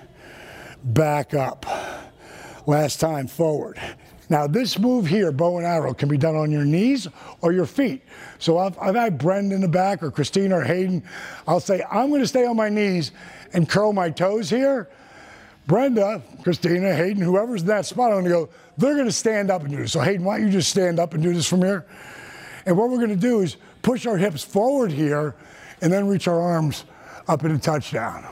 A: Back up. Last time, forward. Now this move here, bow and arrow, can be done on your knees or your feet. So I've, I've had Brendan in the back or Christina or Hayden. I'll say, I'm gonna stay on my knees and curl my toes here. Brenda, Christina, Hayden, whoever's in that spot, I'm gonna go, they're gonna stand up and do this. So Hayden, why don't you just stand up and do this from here? And what we're gonna do is push our hips forward here and then reach our arms up in a touchdown.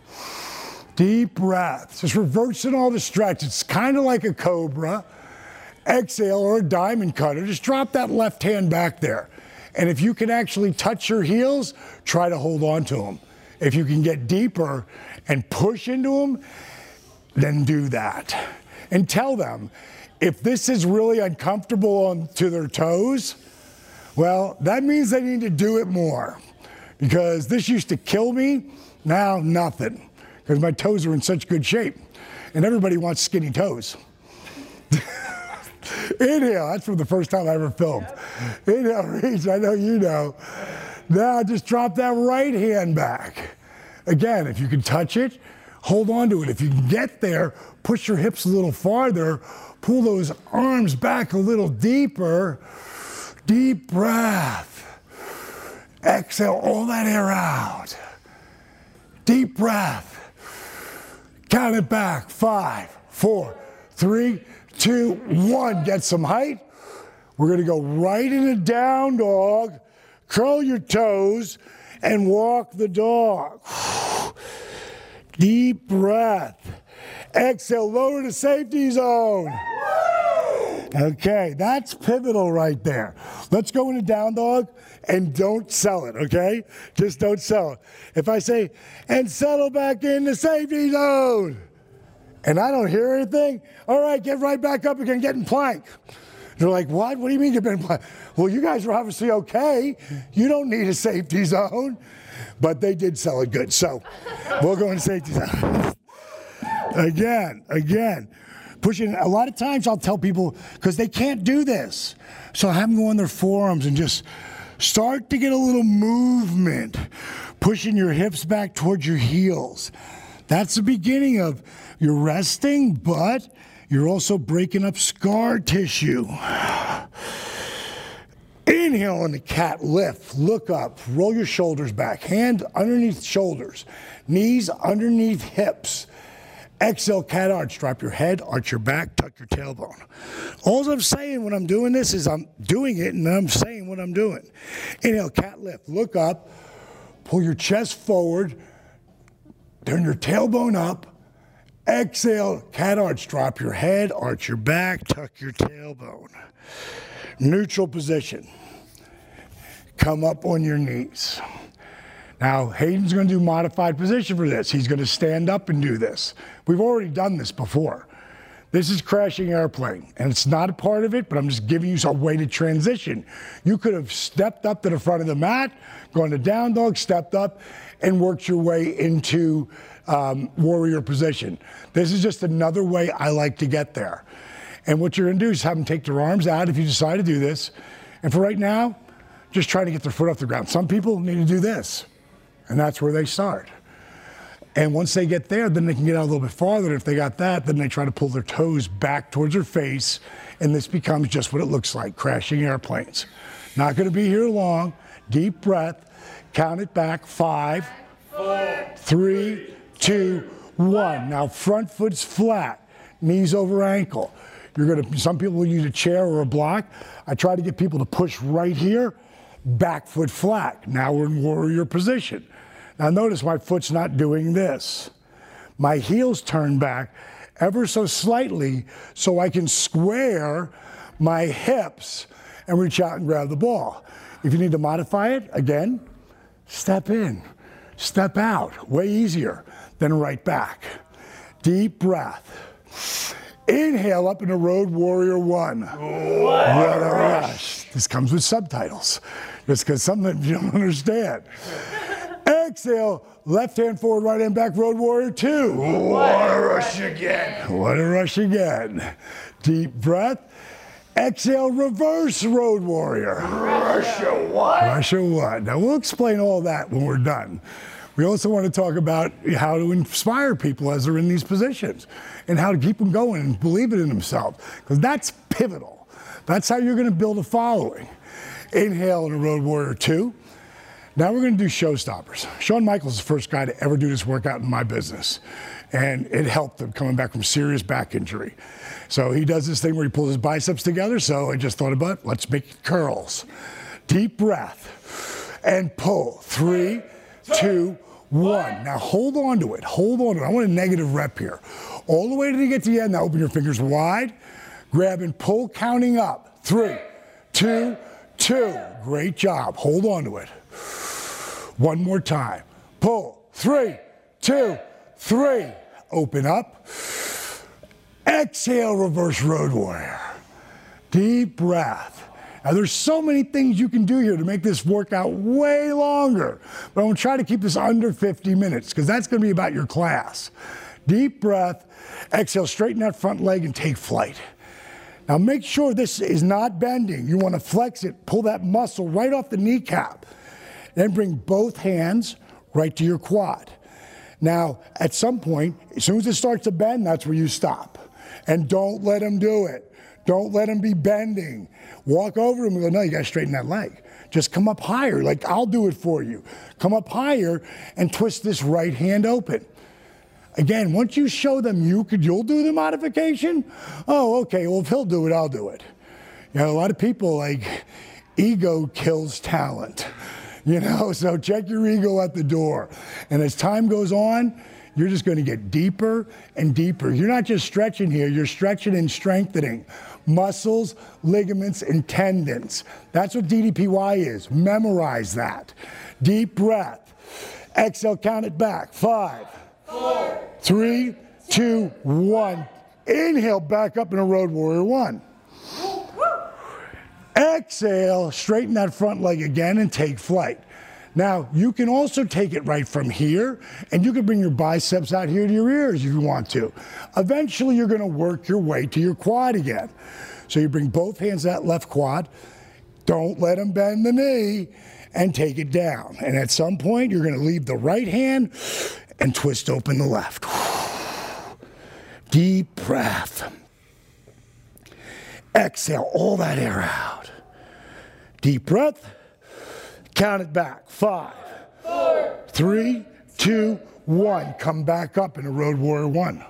A: Deep breath, just reversing all the stretch. It's kind of like a cobra. Exhale or a diamond cutter. Just drop that left hand back there. And if you can actually touch your heels, try to hold on to them. If you can get deeper and push into them, then do that. And tell them, if this is really uncomfortable on, to their toes, Well, that means I need to do it more because this used to kill me. Now, nothing, because my toes are in such good shape. And everybody wants skinny toes. Inhale, that's from the first time I ever filmed. Inhale, reach, I know you know. Now just drop that right hand back. Again, if you can touch it, hold on to it. If you can get there, push your hips a little farther, pull those arms back a little deeper. Deep breath. Exhale all that air out. Deep breath. Count it back. Five, four, three, two, one. Get some height. We're going to go right in a down dog. Curl your toes and walk the dog. Deep breath. Exhale, lower to safety zone. Okay, that's pivotal right there. Let's go in a down dog and don't sell it, okay? Just don't sell it. If I say, and settle back in the safety zone, and I don't hear anything, all right, get right back up again, get in plank. They're like, what? What do you mean get in plank? Well, you guys are obviously okay. You don't need a safety zone. But they did sell it good, so we'll go in safety zone. Again, again. Pushing, a lot of times I'll tell people, because they can't do this, so I have them go on their forearms and just start to get a little movement, pushing your hips back towards your heels. That's the beginning of, you're resting, but you're also breaking up scar tissue. Inhale on the cat, lift, look up, roll your shoulders back, hand underneath shoulders, knees underneath hips. Exhale, cat arch, drop your head, arch your back, tuck your tailbone. All I'm saying when I'm doing this is I'm doing it and I'm saying what I'm doing. Inhale, cat lift, look up, pull your chest forward, turn your tailbone up. Exhale, cat arch, drop your head, arch your back, tuck your tailbone. Neutral position. Come up on your knees. Now, Hayden's going to do modified position for this. He's going to stand up and do this. We've already done this before. This is crashing airplane, and it's not a part of it, but I'm just giving you a way to transition. You could have stepped up to the front of the mat, gone to down dog, stepped up, and worked your way into um, warrior position. This is just another way I like to get there. And what you're going to do is have them take their arms out if you decide to do this. And for right now, just try to get their foot off the ground. Some people need to do this. And that's where they start. And once they get there, then they can get out a little bit farther. And if they got that, then they try to pull their toes back towards their face. And this becomes just what it looks like, crashing airplanes. Not going to be here long. Deep breath. Count it back. Five, four, three, two, one. Now front foot's flat. Knees over ankle. You're going to, some people will use a chair or a block. I try to get people to push right here. Back foot flat. Now we're in warrior position. Now notice my foot's not doing this. My heels turn back ever so slightly so I can square my hips and reach out and grab the ball. If you need to modify it, again, step in, step out. Way easier than right back. Deep breath. Inhale up into Road Warrior One. What, what a rush. This comes with subtitles. Just because something you don't understand. Exhale, left hand forward, right hand back, Road Warrior Two. What a rush again. What a rush again. Deep breath. Exhale, reverse Road Warrior. Russia One. Russia One. Now we'll explain all that when we're done. We also want to talk about how to inspire people as they're in these positions and how to keep them going and believing in themselves, because that's pivotal. That's how you're going to build a following. Inhale in a Road Warrior Two. Now we're going to do showstoppers. Shawn Michaels is the first guy to ever do this workout in my business, and it helped him coming back from serious back injury. So he does this thing where he pulls his biceps together, so I just thought about, let's make curls. Deep breath and pull. Three, two, one. Now hold on to it. Hold on to it. I want a negative rep here. All the way to get to the end. Now open your fingers wide. Grab and pull, counting up. Three, two, two. Great job. Hold on to it. One more time. Pull. Three, two, three. Open up. Exhale, reverse Road Warrior. Deep breath. Now, there's so many things you can do here to make this workout way longer, but I'm gonna try to keep this under fifty minutes because that's gonna be about your class. Deep breath, exhale, straighten that front leg and take flight. Now make sure this is not bending. You wanna flex it, pull that muscle right off the kneecap. Then bring both hands right to your quad. Now, at some point, as soon as it starts to bend, that's where you stop. And don't let them do it. Don't let them be bending. Walk over them and go, no, you gotta straighten that leg. Just come up higher, like I'll do it for you. Come up higher and twist this right hand open. Again, once you show them you could, you'll do the modification. Oh, okay, well, if he'll do it, I'll do it. You know, a lot of people, like, ego kills talent. You know, so check your ego at the door. And as time goes on, you're just gonna get deeper and deeper. You're not just stretching here, you're stretching and strengthening muscles, ligaments, and tendons. That's what D D P Y is. Memorize that. Deep breath. Exhale, count it back. Five, four, three, two, one. Inhale, back up in a Road Warrior One. Exhale, straighten that front leg again and take flight. Now, you can also take it right from here, and you can bring your biceps out here to your ears if you want to. Eventually, you're gonna work your way to your quad again. So you bring both hands to that left quad, don't let them bend the knee, and take it down. And at some point, you're gonna leave the right hand and twist open the left. Deep breath. Exhale all that air out. Deep breath. Count it back. Five, four, three, two, one. Come back up in a Road Warrior One.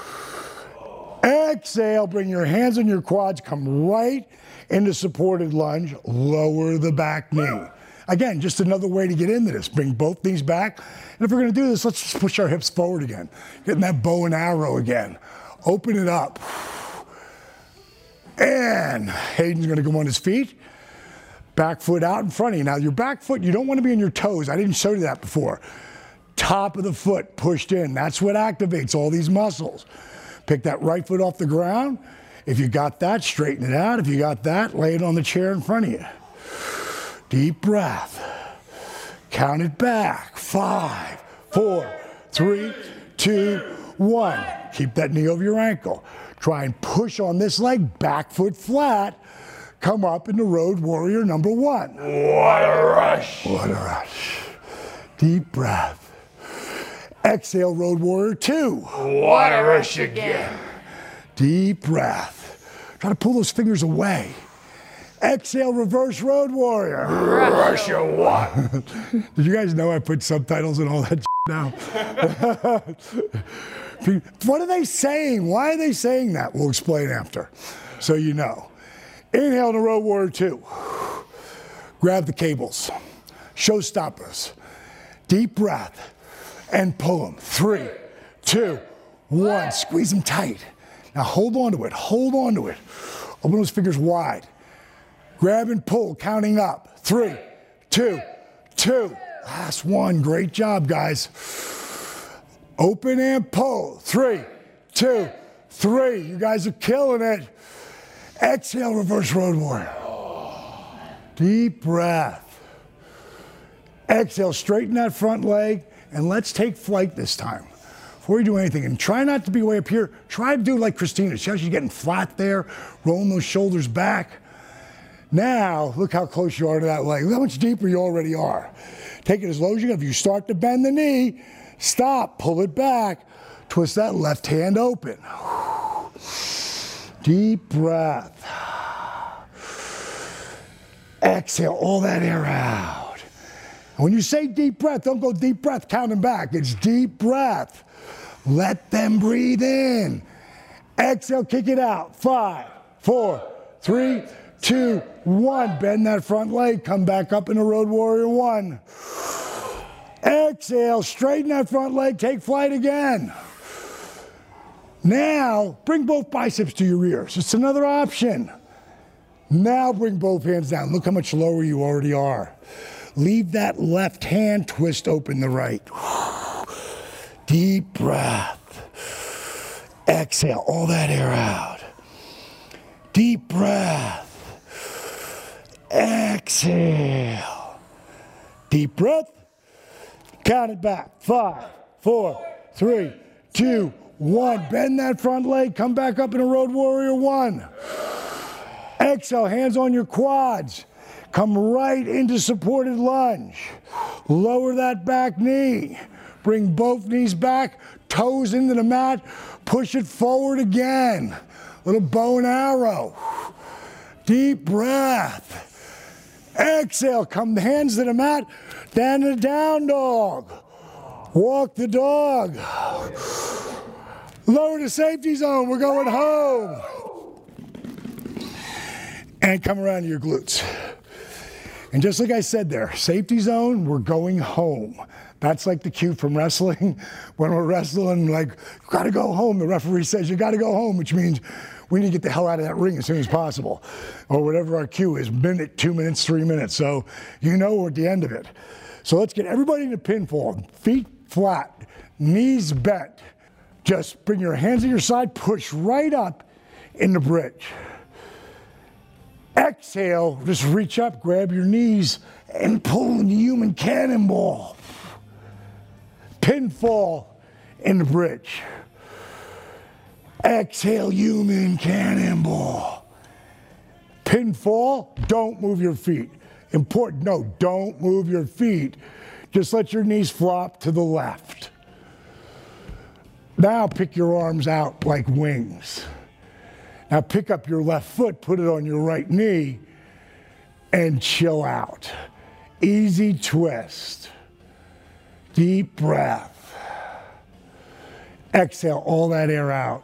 A: Exhale, bring your hands on your quads, come right into supported lunge, lower the back knee. Again, just another way to get into this. Bring both knees back. And if we're gonna do this, let's just push our hips forward again. Getting that bow and arrow again. Open it up. And Hayden's gonna go on his feet. Back foot out in front of you. Now your back foot, you don't want to be on your toes. I didn't show you that before. Top of the foot pushed in. That's what activates all these muscles. Pick that right foot off the ground. If you got that, straighten it out. If you got that, lay it on the chair in front of you. Deep breath. Count it back. Five, four, three, two, one. Keep that knee over your ankle. Try and push on this leg, back foot flat. Come up into Road Warrior number one.
D: What a rush.
A: What a rush. Deep breath. Exhale, Road Warrior Two.
D: What a rush again.
A: Deep breath. Try to pull those fingers away. Exhale, Reverse Road Warrior.
D: Rush a one.
A: Did you guys know I put subtitles and all that now? What are they saying? Why are they saying that? We'll explain after, so you know. Inhale to Road Warrior Two. Grab the cables. Showstoppers. Deep breath. And pull them. Three, two, one. Squeeze them tight. Now hold on to it. Hold on to it. Open those fingers wide. Grab and pull, counting up. Three, two, two. Last one. Great job, guys. Open and pull. Three, two, three. You guys are killing it. Exhale, Reverse Road Warrior. Deep breath. Exhale, straighten that front leg, and let's take flight this time. Before you do anything, and try not to be way up here, try to do like Christina. See how she's getting flat there, rolling those shoulders back. Now, look how close you are to that leg. Look how much deeper you already are. Take it as low as you can. If you start to bend the knee, stop, pull it back, twist that left hand open. Deep breath. Exhale all that air out. And when you say deep breath, don't go deep breath counting back. It's deep breath. Let them breathe in. Exhale, kick it out. Five, four, three, two, one. Bend that front leg. Come back up into Road Warrior One. Exhale, straighten that front leg. Take flight again. Now, bring both biceps to your ears. It's another option. Now bring both hands down. Look how much lower you already are. Leave that left hand, twist open the right. Deep breath. Exhale all that air out. Deep breath. Exhale. Deep breath. Count it back. Five, four, three, two, one. Bend that front leg. Come back up in a Road Warrior one. Exhale, hands on your quads. Come right into supported lunge. Lower that back knee. Bring both knees back, toes into the mat. Push it forward again. Little bow and arrow. Deep breath. Exhale, come hands to the mat. Down to the down dog. Walk the dog. Lower the safety zone. We're going home. And come around to your glutes. And just like I said there, safety zone, we're going home. That's like the cue from wrestling. When we're wrestling, like, gotta go home. The referee says, you gotta go home, which means we need to get the hell out of that ring as soon as possible. Or whatever our cue is, minute, two minutes, three minutes. So you know we're at the end of it. So let's get everybody into pinfall. Feet flat, knees bent. Just bring your hands to your side, push right up in the bridge. Exhale, just reach up, grab your knees, and pull in the human cannonball. Pinfall in the bridge. Exhale, human cannonball. Pinfall, don't move your feet. Important, no, don't move your feet. Just let your knees flop to the left. Now pick your arms out like wings. Now pick up your left foot, put it on your right knee, and chill out. Easy twist. Deep breath. Exhale all that air out.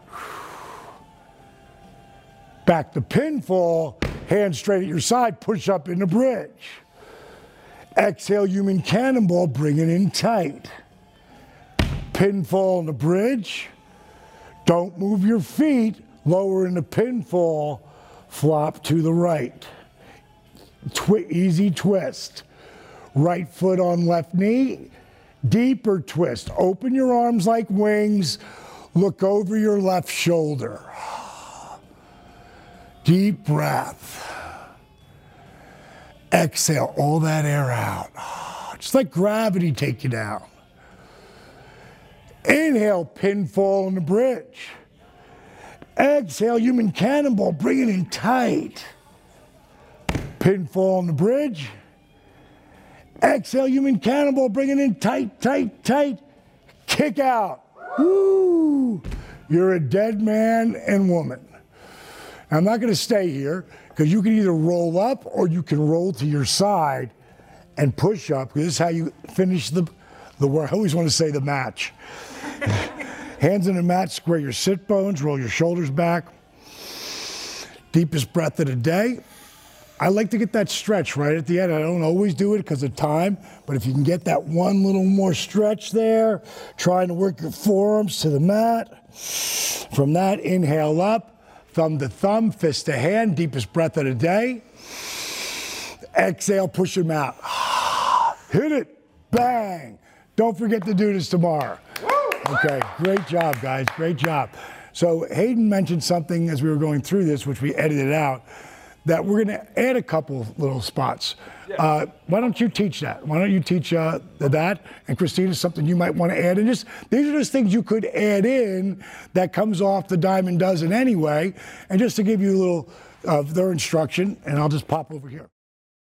A: Back to pinfall, hands straight at your side, push up in the bridge. Exhale, human cannonball, bring it in tight. Pinfall in the bridge. Don't move your feet. Lower in the pinfall, flop to the right. Twi- easy twist. Right foot on left knee. Deeper twist. Open your arms like wings. Look over your left shoulder. Deep breath. Exhale all that air out. Just let gravity take you down. Inhale, pinfall in the bridge. Exhale, human cannonball, bring it in tight. Pinfall in the bridge. Exhale, human cannonball, bring it in tight, tight, tight. Kick out. Woo! You're a dead man and woman. Now, I'm not going to stay here because you can either roll up or you can roll to your side and push up. This is how you finish the, the I always want to say the match. Hands in the mat, square your sit bones, roll your shoulders back. Deepest breath of the day. I like to get that stretch right at the end. I don't always do it because of time, but if you can get that one little more stretch there, trying to work your forearms to the mat. From that, inhale up, thumb to thumb, fist to hand, deepest breath of the day. Exhale, push them out. Hit it, bang. Don't forget to do this tomorrow. Okay, great job, guys, great job. So Hayden mentioned something as we were going through this, which we edited out, that we're going to add a couple little spots. Yeah. Uh, why don't you teach that? Why don't you teach uh, that? And Christina, something you might want to add. And just these are just things you could add in that comes off the Diamond Dozen anyway. And just to give you a little of their instruction, and I'll just pop over here.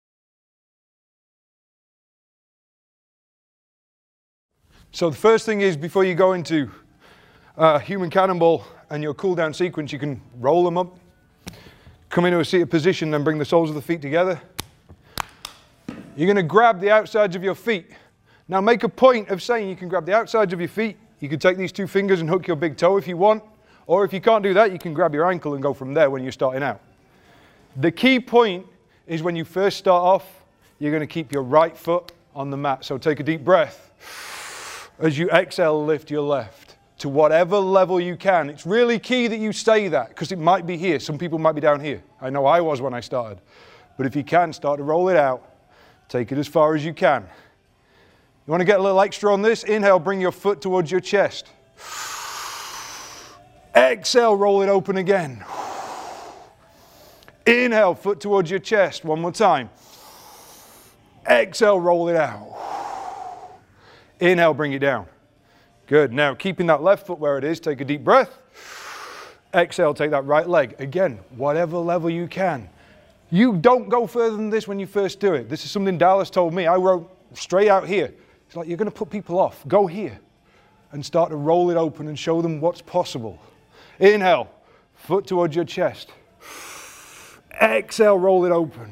B: So the first thing is, before you go into uh, human cannonball and your cool down sequence, you can roll them up, come into a seated position, then bring the soles of the feet together. You're going to grab the outsides of your feet. Now make a point of saying you can grab the outsides of your feet. You can take these two fingers and hook your big toe if you want, or if you can't do that, you can grab your ankle and go from there when you're starting out. The key point is when you first start off, you're going to keep your right foot on the mat. So take a deep breath. As you exhale, lift your left to whatever level you can. It's really key that you stay that, because it might be here. Some people might be down here. I know I was when I started. But if you can, start to roll it out. Take it as far as you can. You want to get a little extra on this? Inhale, bring your foot towards your chest. Exhale, roll it open again. Inhale, foot towards your chest. One more time. Exhale, roll it out. Inhale, bring it down. Good. Now, keeping that left foot where it is, take a deep breath. Exhale, take that right leg. Again, whatever level you can. You don't go further than this when you first do it. This is something Dallas told me. I wrote straight out here. It's like, you're going to put people off. Go here and start to roll it open and show them what's possible. Inhale, foot towards your chest. Exhale, roll it open.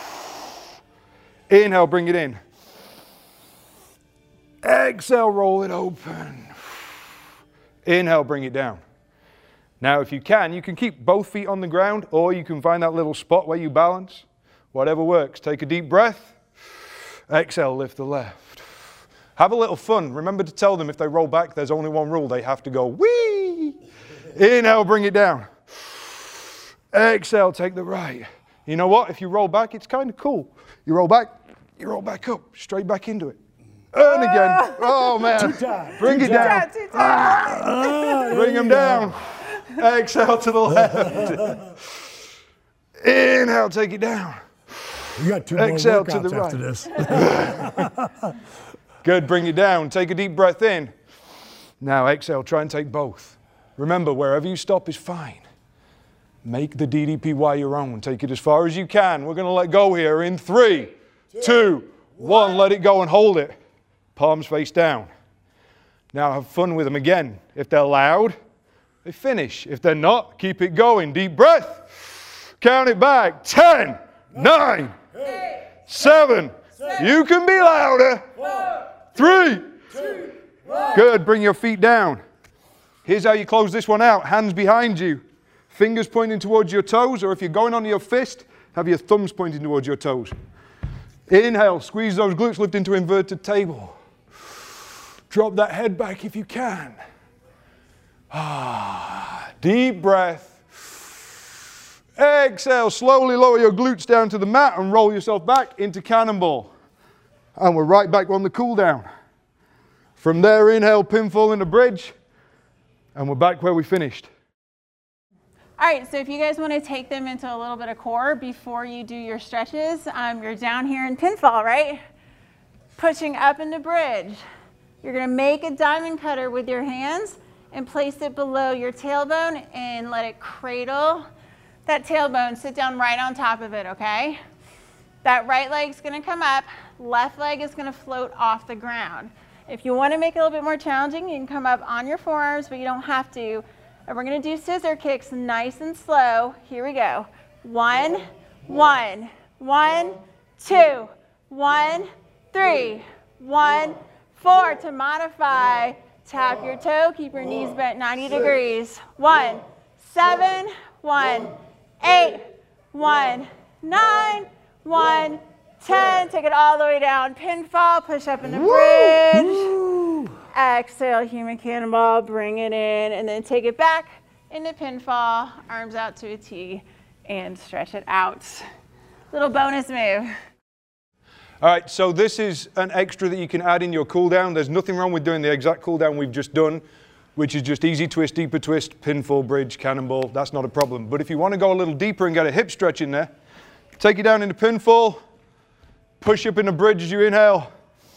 B: Inhale, bring it in. Exhale, roll it open. Inhale, bring it down. Now, if you can, you can keep both feet on the ground, or you can find that little spot where you balance. Whatever works. Take a deep breath. Exhale, lift the left. Have a little fun. Remember to tell them if they roll back, there's only one rule. They have to go, whee! Inhale, bring it down. Exhale, take the right. You know what? If you roll back, it's kind of cool. You roll back, you roll back up, straight back into it. And again. Oh, man. Bring it down. Ah. Bring them down. Exhale to the left. Inhale, take it down.
A: We got two
B: Exhale
A: more
B: to the
A: right. After this.
B: Good, bring it down. Take a deep breath in. Now exhale, try and take both. Remember, wherever you stop is fine. Make the D D P Y your own. Take it as far as you can. We're going to let go here in three, two, two one. one. Let it go and hold it. Palms face down. Now have fun with them again. If they're loud, they finish. If they're not, keep it going. Deep breath. Count it back. ten, nine, eight, seven. Six, you can be louder. Four, three. Two, one. Good. Bring your feet down. Here's how you close this one out. Hands behind you. Fingers pointing towards your toes, or if you're going on your fist, have your thumbs pointing towards your toes. Inhale. Squeeze those glutes. Lift into inverted table. Drop that head back if you can. Ah, deep breath. Exhale, slowly lower your glutes down to the mat and roll yourself back into cannonball. And we're right back on the cool down. From there, inhale, pinfall into bridge. And we're back where we finished.
C: All right, so if you guys want to take them into a little bit of core before you do your stretches, um, you're down here in pinfall, right? Pushing up into bridge. You're going to make a diamond cutter with your hands and place it below your tailbone and let it cradle that tailbone. Sit down right on top of it, okay? That right leg's going to come up. Left leg is going to float off the ground. If you want to make it a little bit more challenging, you can come up on your forearms, but you don't have to. And we're going to do scissor kicks nice and slow. Here we go. One, one, one, two, one, three, one, four. To modify, tap your toe, keep your knees bent ninety degrees. One, seven, one, eight, one, nine, one, ten. Take it all the way down. Pinfall, push up into bridge. Woo. Exhale, human cannonball, bring it in, and then take it back into pinfall, arms out to a T, and stretch it out. Little bonus move.
B: All right, so this is an extra that you can add in your cool down. There's nothing wrong with doing the exact cool down we've just done, which is just easy twist, deeper twist, pinfall, bridge, cannonball. That's not a problem. But if you want to go a little deeper and get a hip stretch in there, take it down into pinfall, push up into bridge as you inhale.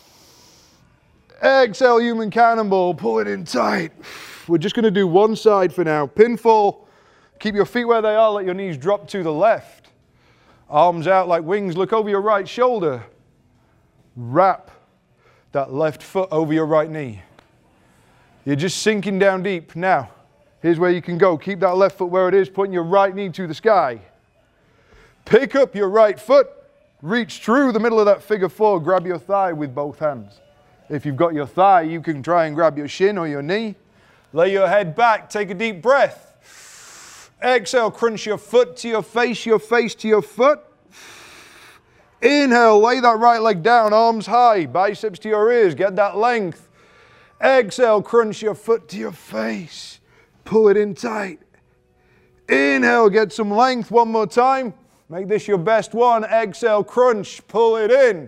B: Exhale, human cannonball, pull it in tight. We're just going to do one side for now. Pinfall, keep your feet where they are, let your knees drop to the left. Arms out like wings, look over your right shoulder. Wrap that left foot over your right knee. You're just sinking down deep. Now, here's where you can go. Keep that left foot where it is, pointing your right knee to the sky. Pick up your right foot, reach through the middle of that figure four, grab your thigh with both hands. If you've got your thigh, you can try and grab your shin or your knee. Lay your head back, take a deep breath. Exhale, crunch your foot to your face, your face to your foot. Inhale, lay that right leg down, arms high, biceps to your ears, get that length. Exhale, crunch your foot to your face, pull it in tight. Inhale, get some length one more time. Make this your best one. Exhale, crunch, pull it in.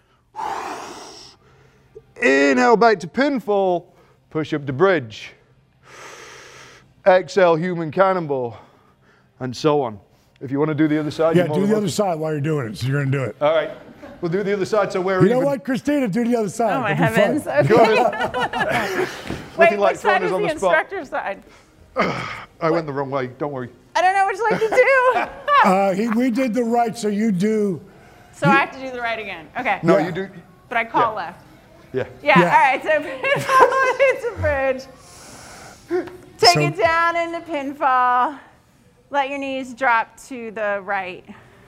B: Inhale, back to pinfall, push up to bridge. Exhale, human cannonball, and so on. If you want to do the other side,
A: Yeah,
B: you're more
A: do
B: than
A: the other
B: welcome.
A: side while you're doing it. So you're going to do it.
B: All right, we'll do the other side so we're
A: You
B: even.
A: know what, Christina? Do the other side.
C: Oh my
A: It'll be fun.
C: heavens. Okay. Wait,
B: Nothing like
C: which side
B: throwing
C: is
B: us on
C: the
B: the spot.
C: instructor side?
B: I went the wrong way. Don't worry.
C: I don't know which leg to do.
A: Uh, he, we did the right, so you do.
C: So I have to do the right again. Okay.
B: No,
A: Yeah.
B: you do.
C: But I call
B: Yeah.
C: left.
B: Yeah.
C: Yeah,
A: Yeah.
C: all right, so it's a bridge. Take
A: So-
C: it down into pinfall. Let your knees drop to the right.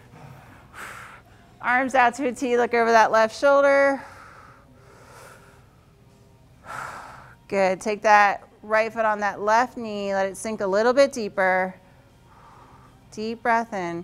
C: Arms out to a T, look over that left shoulder. Good, take that right foot on that left knee, let it sink a little bit deeper. Deep breath in.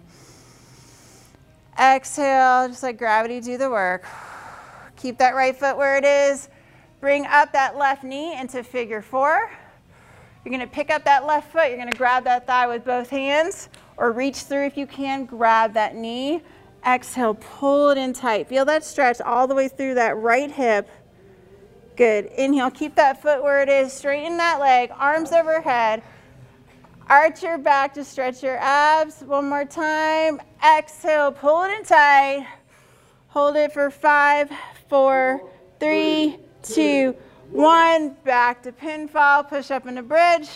C: Exhale, just let gravity do the work. Keep that right foot where it is. Bring up that left knee into figure four. You're gonna pick up that left foot, you're gonna grab that thigh with both hands, or reach through if you can, grab that knee. Exhale, pull it in tight. Feel that stretch all the way through that right hip. Good, inhale, keep that foot where it is, straighten that leg, arms overhead. Arch your back to stretch your abs. One more time. Exhale, pull it in tight. Hold it for five, four, three, two, one. Back to pinfall, push up into bridge.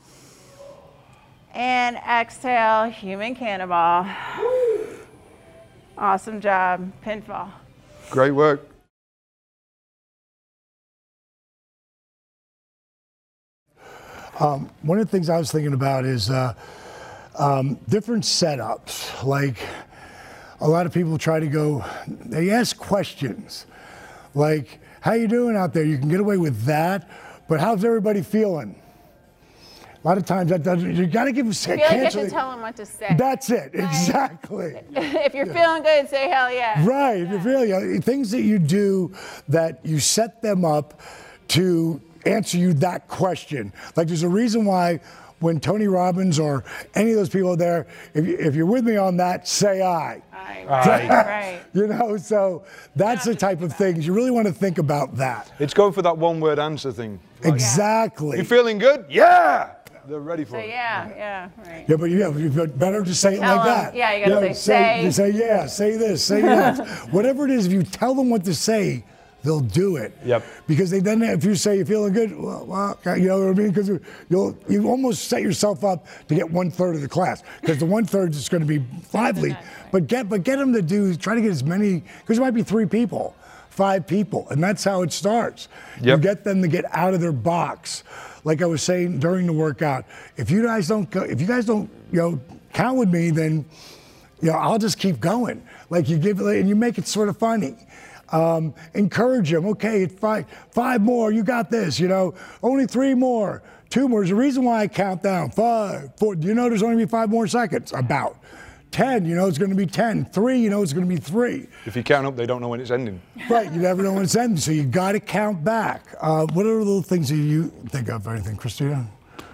C: And exhale, human cannonball. Awesome job, pinfall.
B: Great work.
A: Um, one of the things I was thinking about is uh, um, different setups. Like a lot of people try to go, they ask questions like, how you doing out there? You can get away with that, but how's everybody feeling? A lot of times that doesn't, you got to give us
C: I
A: a
C: feel like you have
A: cancel.
C: to tell them what to say.
A: That's it, exactly.
C: If you're feeling good, say hell yeah.
A: Right, if you're really, things that you do that you set them up to answer you that question. Like there's a reason why when Tony Robbins or any of those people there, if, you, if you're with me on that, say aye.
C: Aye.
B: Aye.
C: Right.
A: You know, so that's the type of things you really want to think about that.
B: It's going for that one-word answer thing. Like,
A: Exactly.
B: you feeling good? Yeah. They're ready for
C: So
B: it.
C: yeah, yeah, right.
A: Yeah, but yeah, you better to say it
C: Tell
A: like
C: 'em.
A: that.
C: Yeah, you gotta
A: know,
C: say,
A: you say yeah, say this, say that. Whatever it is, if you tell them what to say, they'll do it.
B: Yep.
A: Because they then, if you say you're feeling good, well, well you know what I mean? Because you'll you almost set yourself up to get one third of the class. Because the one third is going to be lively, but get but get them to do try to get as many. Because there might be three people, five people, and that's how it starts. You
B: Yep.
A: get them to get out of their box. Like I was saying during the workout, if you guys don't go, if you guys don't you know count with me, then you know I'll just keep going. Like you give it and you make it sort of funny. Um, encourage them. Okay, five, five more. You got this. You know, only three more, two more. There's a reason why I count down. Five, four. You know, there's only be five more seconds. About ten. You know, it's going to be ten. Three. You know, it's going to be three.
B: If you count up, they don't know when it's ending.
A: Right. You never know when it's ending, so you got to count back. Uh, what are the little things that you think of? Anything, Christina?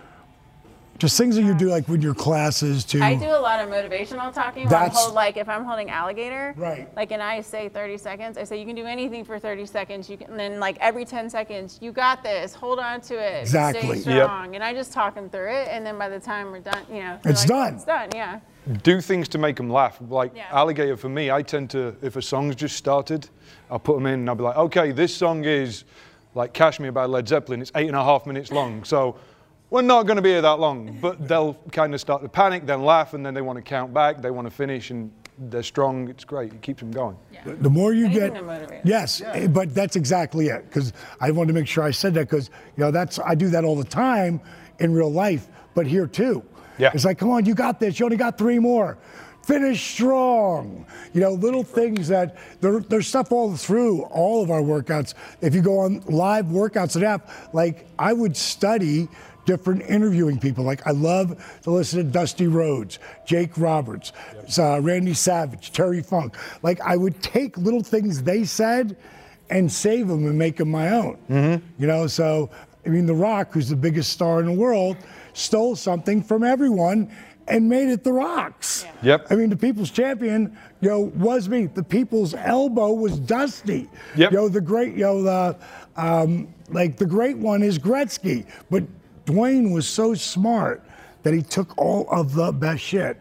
A: Just things that you do, like with your classes, too.
C: I do a lot of motivational talking. Where I'm
A: That's-
C: hold, like if I'm holding alligator,
A: Right.
C: like and I say thirty seconds, I say you can do anything for thirty seconds. You can, and then like every ten seconds, you got this. Hold on to it.
A: Exactly.
C: Stay
B: Yep.
C: strong. And I just talk them through it, and then by the time we're done, you know, they're
A: It's
C: like,
A: done.
C: It's done. Yeah.
B: Do things to make them laugh. Like
C: Yeah.
B: Alligator for me, I tend to, if a song's just started, I'll put them in and I'll be like, okay, this song is like Kashmir by Led Zeppelin. It's eight and a half minutes long. So we're not going to be here that long. But they'll kind of start to panic, then laugh, and then they want to count back. They want to finish, and they're strong. It's great. It keeps them going.
C: Yeah.
A: The more you
C: Anything
A: get,
C: to motivate.
A: yes, eh, but that's exactly it. Because I wanted to make sure I said that because you know that's I do that all the time in real life, but here too.
B: Yeah.
A: It's like, come on, you got this. You only got three more. Finish strong. You know, little things that there, there's stuff all through all of our workouts. If you go on live workouts that have, like I would study different interviewing people. Like I love to listen to Dusty Rhodes, Jake Roberts, uh, Randy Savage, Terry Funk. Like I would take little things they said and save them and make them my own. You know, so I mean, The Rock, who's the biggest star in the world, stole something from everyone and made it The Rock's.
C: Yeah.
B: Yep.
A: I mean, the people's champion, you know, was me. The people's elbow was Dusty.
B: Yep.
A: You know, the great, you know, the, um, like the great one is Gretzky. But Dwayne was so smart that he took all of the best shit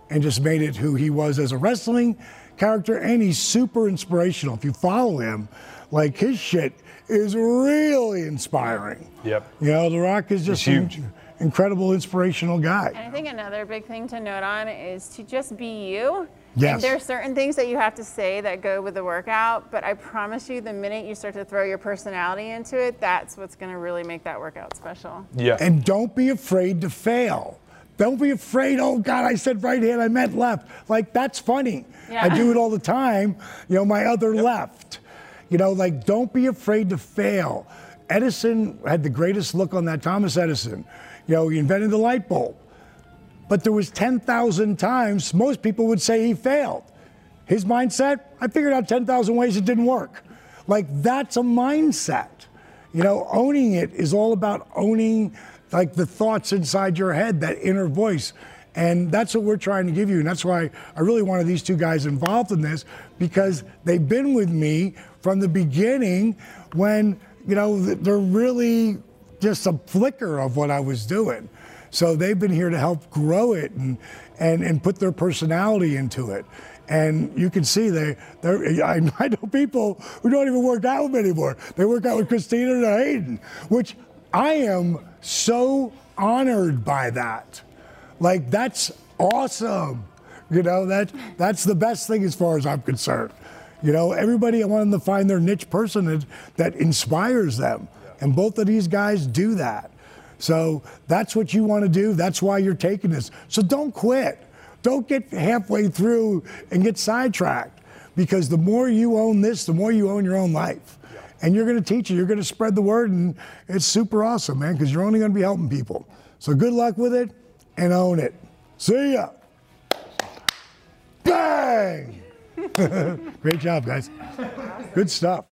A: and just made it who he was as a wrestling character. And he's super inspirational. If you follow him, like his shit is really inspiring.
B: Yep.
A: You know, The Rock is just
B: He's
A: an
B: huge.
A: incredible, inspirational guy.
C: And I think another big thing to note on is to just be you.
A: Yes.
C: And there are certain things that you have to say that go with the workout, but I promise you, the minute you start to throw your personality into it, that's what's going to really make that workout special.
B: Yeah.
A: And don't be afraid to fail. Don't be afraid, oh God, I said right hand, I meant left. Like, that's funny.
C: Yeah.
A: I do it all the time, you know, my other yep. left. You know, like, don't be afraid to fail. Edison had the greatest look on that, Thomas Edison. You know, he invented the light bulb. But there was ten thousand times most people would say he failed. His mindset, I figured out ten thousand ways it didn't work. Like, that's a mindset. You know, owning it is all about owning, like, the thoughts inside your head, that inner voice. And that's what we're trying to give you. And that's why I really wanted these two guys involved in this, because they've been with me from the beginning when, you know, they're really just a flicker of what I was doing. So they've been here to help grow it and, and, and put their personality into it. And you can see they, they're, I, I know people who don't even work out with me anymore. They work out with Christina and Hayden, which I am so honored by that. Like, that's awesome. You know, that, that's the best thing as far as I'm concerned. You know, everybody, I want them to find their niche person that, that inspires them. And both of these guys do that. So that's what you want to do. That's why you're taking this. So don't quit. Don't get halfway through and get sidetracked, because the more you own this, the more you own your own life. Yeah. And you're going to teach it. You're going to spread the word, and it's super awesome, man, because you're only going to be helping people. So good luck with it, and own it. See ya. Bang! Great job, guys. Good stuff.